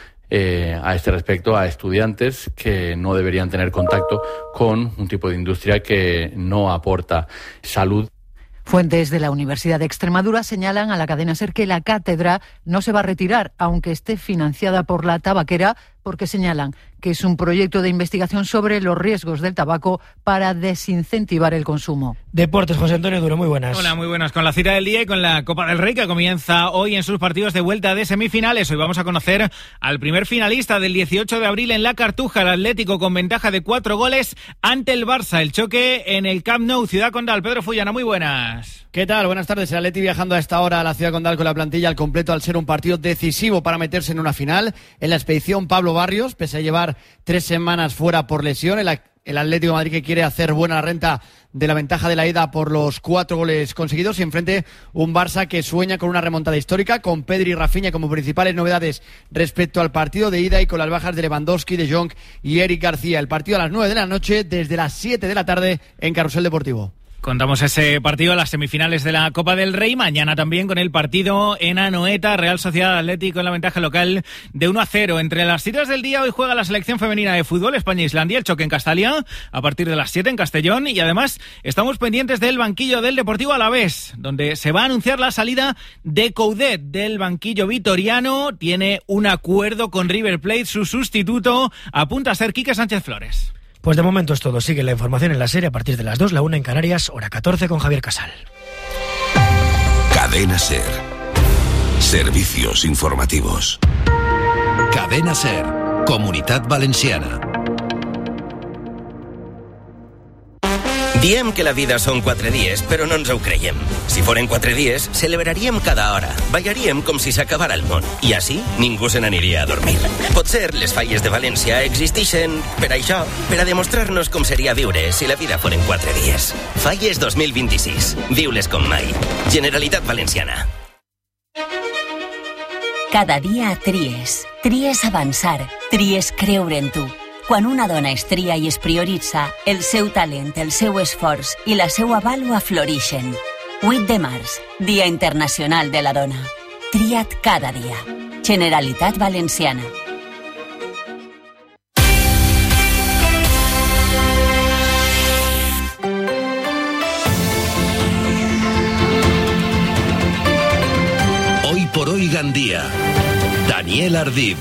a este respecto a estudiantes que no deberían tener contacto con un tipo de industria que no aporta salud. Fuentes de la Universidad de Extremadura señalan a la cadena SER que la cátedra no se va a retirar, aunque esté financiada por la tabaquera, porque señalan que es un proyecto de investigación sobre los riesgos del tabaco para desincentivar el consumo. Deportes, José Antonio Duro, muy buenas. Hola, muy buenas. Con la cita del día y con la Copa del Rey, que comienza hoy en sus partidos de vuelta de semifinales. Hoy vamos a conocer al primer finalista del 18 de abril en la Cartuja, el Atlético, con ventaja de 4 goles ante el Barça. El choque en el Camp Nou, Ciudad Condal. Pedro Fullana, muy buenas. ¿Qué tal? Buenas tardes. El Atleti viajando a esta hora a la Ciudad Condal con la plantilla al completo, al ser un partido decisivo para meterse en una final. En la expedición Pablo Barrios, pese a llevar 3 semanas fuera por lesión, el Atlético de Madrid, que quiere hacer buena la renta de la ventaja de la ida por los 4 goles conseguidos, y enfrente un Barça que sueña con una remontada histórica, con Pedri y Rafinha como principales novedades respecto al partido de ida y con las bajas de Lewandowski, De Jong y Eric García. El partido a las 9 de la noche, desde las 7 de la tarde en Carrusel Deportivo. Contamos ese partido, las semifinales de la Copa del Rey. Mañana también con el partido en Anoeta, Real Sociedad Atlético en la ventaja local de 1-0. Entre las citas del día, hoy juega la selección femenina de fútbol España-Islandia, el choque en Castalia, a partir de las 7 en Castellón. Y además estamos pendientes del banquillo del Deportivo Alavés, donde se va a anunciar la salida de Coudet del banquillo vitoriano. Tiene un acuerdo con River Plate, su sustituto apunta a ser Quique Sánchez Flores. Pues de momento es todo. Sigue la información en la serie a partir de las 2, la 1 en Canarias, hora 14 con Javier Casal. Cadena SER. Servicios informativos. Cadena SER. Comunitat Valenciana. Diem que la vida són 4 dies, però no ens ho creiem. Si foren 4 dies, celebraríem cada hora. Ballaríem com si s'acabara el món. I així, ningú se n'aniria a dormir. Potser les falles de València existeixen per això, per a demostrar-nos com seria viure si la vida foren 4 dies. Falles 2026. Viu-les com mai. Generalitat Valenciana. Cada dia tries. Tries avançar. Tries creure en tu. Quan una dona es tria i es prioritza, el seu talent, el seu esforç i la seva vàlua florixen. 8 de març, Dia Internacional de la Dona. Tria't cada dia. Generalitat Valenciana. Hoy por hoy Gandía. Daniel Ardid.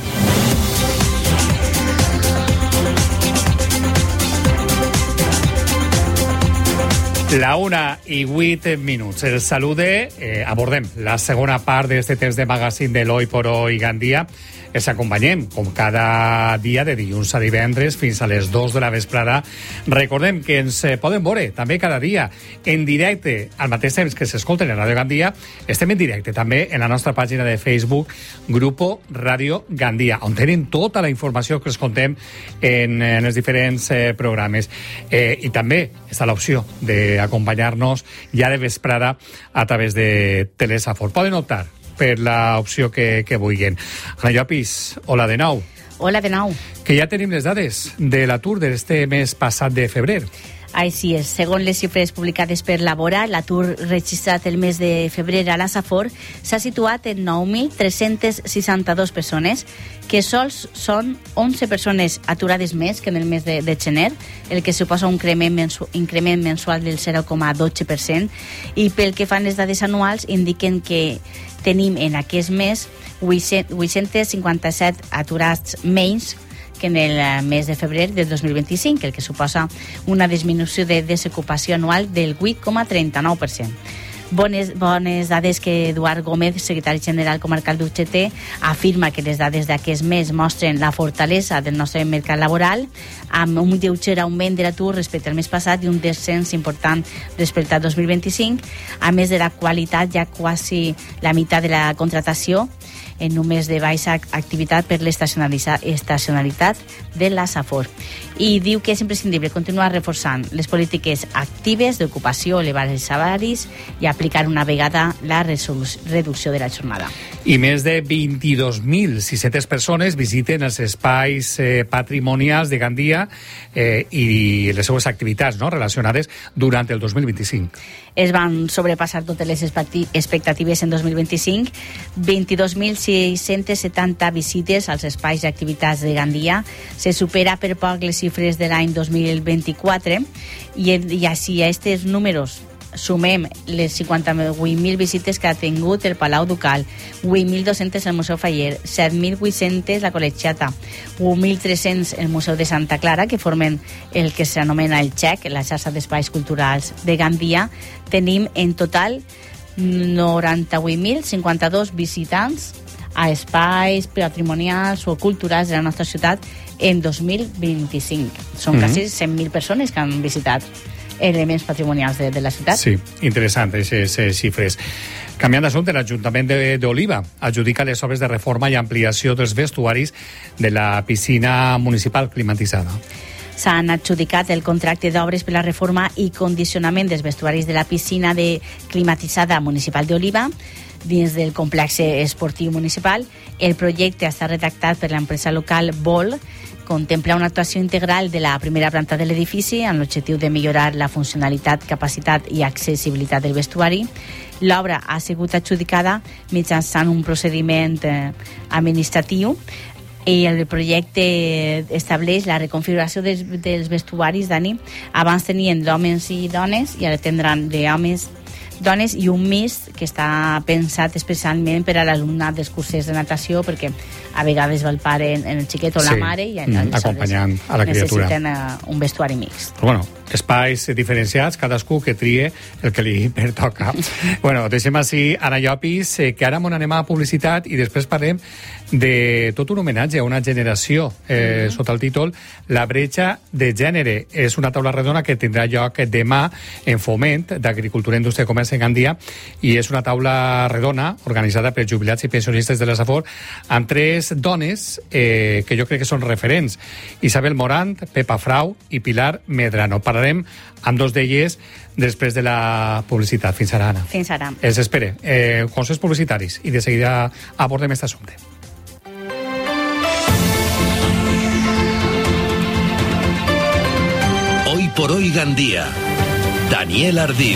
La 1:08. El salude. Abordem la segona part d'aquest temps de magazine de l'Hoy por Hoy Gandia. Els acompanyem, com cada dia, de dilluns a divendres fins a les 2 de la vesprada. Recordem que ens poden veure també cada dia en directe, al mateix temps que s'escolten en Ràdio Gandia. Estem en directe també en la nostra pàgina de Facebook, Grupo Ràdio Gandia, on tenen tota la informació que us contem en els diferents programes. I també està l'opció d'acompanyar-nos ja de vesprada a través de Telesafor. Poden optar per l'opció que vulguin. Ana Llopis, hola de nou. Hola de nou. Que ja tenim les dades de l'atur d'este mes passat de febrer. Així és. Segons les xifres publicades per Labora, l'atur registrat el mes de febrer a la Safor s'ha situat en 9.362 persones, que sols són 11 persones aturades més que en el mes de gener, el que suposa un increment mensual del 0,12%, i pel que fan les dades anuals indiquen que tenim en aquest mes 857 aturats menys que en el mes de febrer del 2025, el que suposa una disminució de desocupació anual del 8,39%. Bones dades que Eduard Gómez, secretari general comarcal d'UGT, afirma que les dades d'aquest mes mostren la fortalesa del nostre mercat laboral, amb un lleuger augment de l'atur respecte al mes passat i un descens important respecte al 2025. A més de la qualitat, ja quasi la meitat de la contratació en un mes de baixa activitat per l'estacionalitat de la Safor. I diu que és imprescindible continuar reforçant les polítiques actives d'ocupació, elevar els salaris i aplicar una vegada la reducció de la jornada. I més de 22.600 persones visiten els espais patrimonials de Gandia i les seues activitats relacionades durant el 2025. Es van sobrepassar totes les expectatives en 2025, 22.670 visites als espais i activitats de Gandia. Se supera per poc les xifres de l'any 2024 i així a aquests números sumem les 58.000 visites que ha tingut el Palau Ducal, 8.200 el Museu Faller, 7.800 la Col·legiata, 1.300 el Museu de Santa Clara, que formen el que s'anomena el XEC, la xarxa d'espais culturals de Gandia. Tenim en total 98.052 visitants a espais patrimonials o culturals de la nostra ciutat en 2025. Són quasi 100.000 persones que han visitat elements patrimonials de la ciutat. Sí, interessant, aquestes xifres. Canviant d'assumpte, l'Ajuntament d'Oliva adjudica les obres de reforma i ampliació dels vestuaris de la piscina municipal climatitzada. S'han adjudicat el contracte d'obres per la reforma i condicionament dels vestuaris de la piscina climatitzada municipal d'Oliva. dins del complex esportiu municipal. El projecte està redactat per l'empresa local Vol. Contempla una actuació integral de la primera planta de l'edifici amb l'objectiu de millorar la funcionalitat, capacitat i accessibilitat del vestuari. L'obra ha sigut adjudicada mitjançant un procediment administratiu i el projecte estableix la reconfiguració dels vestuaris, Dani. Abans tenien d'homes i dones i ara tindran d'homes, dones i un mix que està pensat especialment per a l'alumnat dels cursos de natació, perquè a vegades va el pare en el xiquet o la mare i acompanyant a la criatura. Necessiten un vestuari mixt. Però bueno, espais diferenciats, cadascú que trie el que li pertoca. Bueno, deixem així Anna Llopis, que ara m'on anem a publicitat i després parlem de tot un homenatge a una generació sota el títol La bretxa de gènere. És una taula redona que tindrà lloc demà en Foment d'Agricultura, Indústria i Comerç en Gandia, i és una taula redona organitzada per jubilats i pensionistes de la Safor amb 3 dones que jo crec que són referents: Isabel Morant, Pepa Frau i Pilar Medrano. Parlarem amb 2 d'elles després de la publicitat. Fins ara, Anna. Fins ara. Els espere. Consells publicitaris i de seguida abordem aquest assumpte. Hoy por hoy Gandía. Daniel Ardín.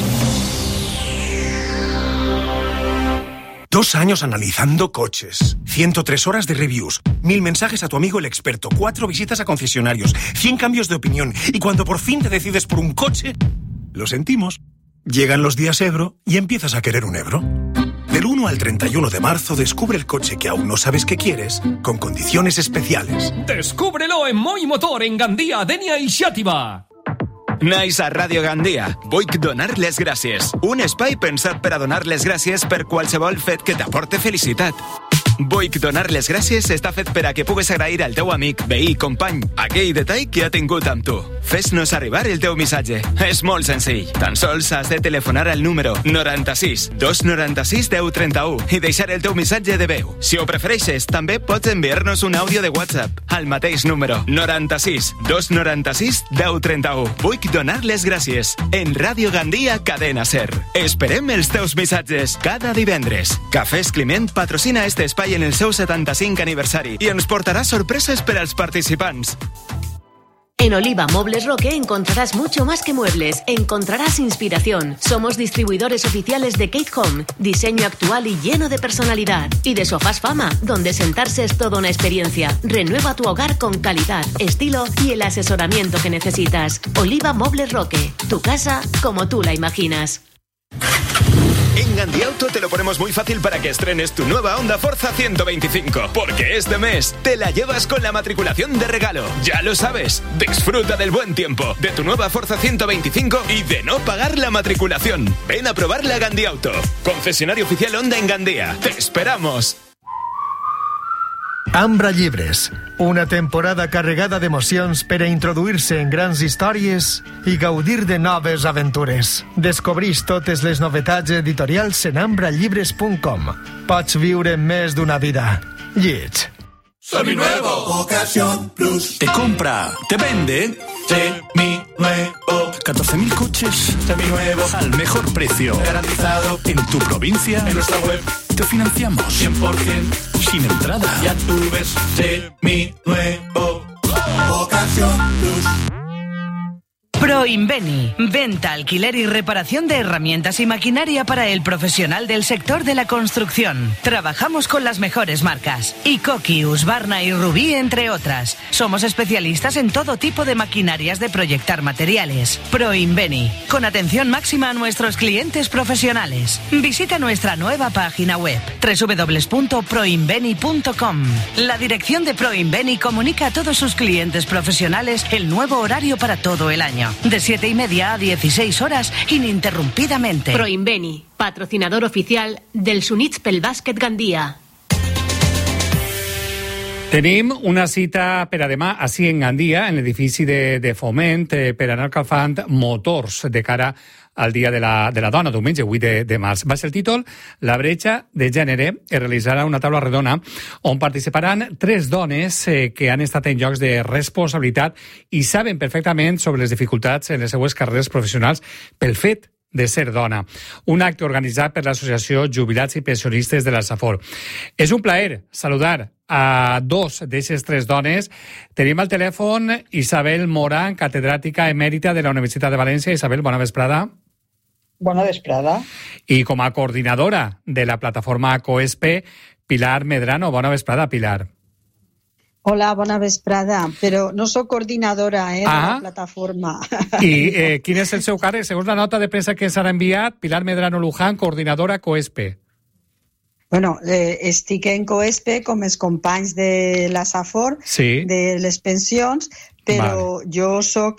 2 años analizando coches, 103 horas de reviews, 1000 mensajes a tu amigo el experto, 4 visitas a concesionarios, 100 cambios de opinión, y cuando por fin te decides por un coche, lo sentimos. Llegan los días Ebro y empiezas a querer un Ebro. Del 1 al 31 de marzo descubre el coche que aún no sabes que quieres, con condiciones especiales. Descúbrelo en Moi Motor, en Gandia, Denia i Xàtiva. Nais a Ràdio Gandia. Vull donar les gràcies. Un espai pensat per a donar les gràcies per qualsevol fet que t'aporte felicitat. Vull donar les gràcies està fet per a que pugues agrair al teu amic, veí, company, aquell detall que ha tingut amb tu. Fes-nos arribar el teu missatge. És molt senzill. Tan sols has de telefonar al número 96 296 1031 i deixar el teu missatge de veu. Si ho prefereixes, també pots enviar-nos un àudio de WhatsApp al mateix número 96 296 1031. Vull donar les gràcies. En Ràdio Gandia, Cadena Ser. Esperem els teus missatges cada divendres. Cafès Climent patrocina este espai en el seu 75 aniversari i ens portarà sorpreses per als participants. En Oliva Muebles Roque encontrarás mucho más que muebles, encontrarás inspiración. Somos distribuidores oficiales de Kate Home, diseño actual y lleno de personalidad. Y de Sofás Fama, donde sentarse es toda una experiencia. Renueva tu hogar con calidad, estilo y el asesoramiento que necesitas. Oliva Muebles Roque, tu casa como tú la imaginas. En Gandiauto te lo ponemos muy fácil para que estrenes tu nueva Honda Forza 125. Porque este mes te la llevas con la matriculación de regalo. Ya lo sabes, disfruta del buen tiempo, de tu nueva Forza 125 y de no pagar la matriculación. Ven a probarla a Gandiauto. Concesionario oficial Honda en Gandía. ¡Te esperamos! Ambra Llibres, una temporada carregada d'emocions per a introduir-se en grans històries i gaudir de noves aventures. Descobrís totes les novetats editorials en ambrallibres.com. Pots viure més d'una vida. Lleig. Seminuevo. Ocasión Plus. Te compra, te vende. Seminuevo. 14.000 coches seminuevos al mejor precio. Garantizado en tu provincia. En nuestra web. Te financiamos 100%. Sin entrada. Ya tú ves. Seminuevo. Ocasión Plus. Proinveni, venta, alquiler y reparación de herramientas y maquinaria para el profesional del sector de la construcción. Trabajamos con las mejores marcas, Ikoki, Husqvarna y Rubí, entre otras. Somos especialistas en todo tipo de maquinarias de proyectar materiales. Proinveni, con atención máxima a nuestros clientes profesionales. Visita nuestra nueva página web, www.proinveni.com. La dirección de Proinveni comunica a todos sus clientes profesionales el nuevo horario para todo el año. De 7:30 a 16 horas, ininterrumpidamente. Proinveni, patrocinador oficial dels Units pel Bàsquet Gandia. Tenim una cita per a demà així en Gandia, en l'edifici de Foment, per anar calfant motors de cara al Dia de la Dona, diumenge 8 de març. Va ser el títol La bretxa de gènere. Es realitzarà una taula redona on participaran 3 dones que han estat en llocs de responsabilitat i saben perfectament sobre les dificultats en les seues carreres professionals pel fet de ser dona. Un acte organitzat per l'Associació Jubilats i Pensionistes de la Safor. És un plaer saludar a dos d'aquestes tres dones. Tenim al telèfon Isabel Moran, catedràtica emèrita de la Universitat de València. Isabel, bona vesprada. Bona vesprada. I com a coordinadora de la plataforma COESPE, Pilar Medrano. Bona vesprada, Pilar. Hola, bona vesprada, però no sóc coordinadora de la plataforma. I quin és el seu càrrec? Segons la nota de premsa que s'ha enviat, Pilar Medrano Luján, coordinadora COESPE. Bueno, estic en COESPE com els companys de la Safor, de les pensions, però jo sóc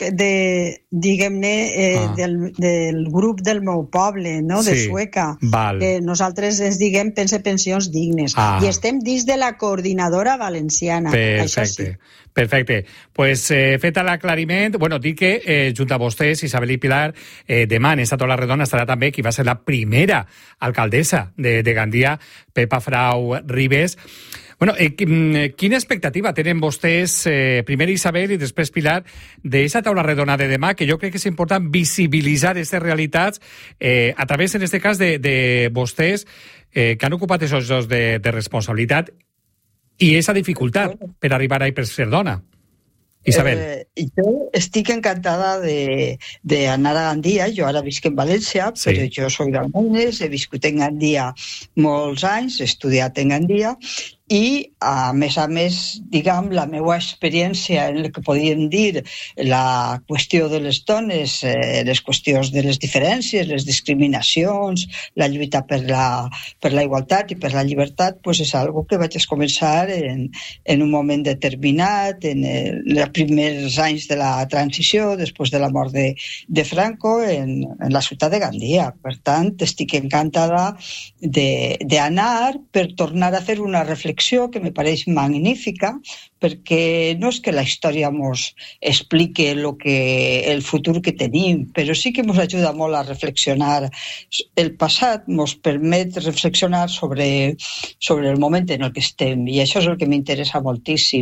del grup del meu poble, no? De Sueca. Nosaltres ens diguem pensions dignes. I estem dins de la coordinadora valenciana. Perfecte. Pues fet l'aclariment, dic que junt a vostès, Isabel i Pilar, demà en esta taula redona estarà també qui va ser la primera alcaldessa de Gandia, Pepa Frau Ribes. Quina expectativa tenen vostès, primer Isabel i després Pilar, d'aquesta taula redona de demà, que jo crec que és important visibilitzar aquestes realitats a través, en aquest cas, de vostès que han ocupat aquests llocs de responsabilitat i aquesta dificultat per arribar a per ser dona. Isabel. Jo estic encantada d'anar a Gandia. Jo ara visc en València, però jo soc d'Almoines, he viscut en Gandia molts anys, he estudiat en Gandia, i a més, diguem, la meva experiència en el que podríem dir la qüestió de les dones, les qüestions de les diferències, les discriminacions, la lluita per la igualtat i per la llibertat, és algo que vaig començar en un moment determinat, en els primers anys de la transició, després de la mort de Franco, en la ciutat de Gandia. Per tant, estic encantada d'anar per tornar a fer una reflexió que me pareix magnífica, perquè no és que la història ens explique el futur que tenim, però sí que ens ajuda molt a reflexionar. El passat ens permet reflexionar sobre el moment en el que estem, i això és el que m'interessa moltíssim.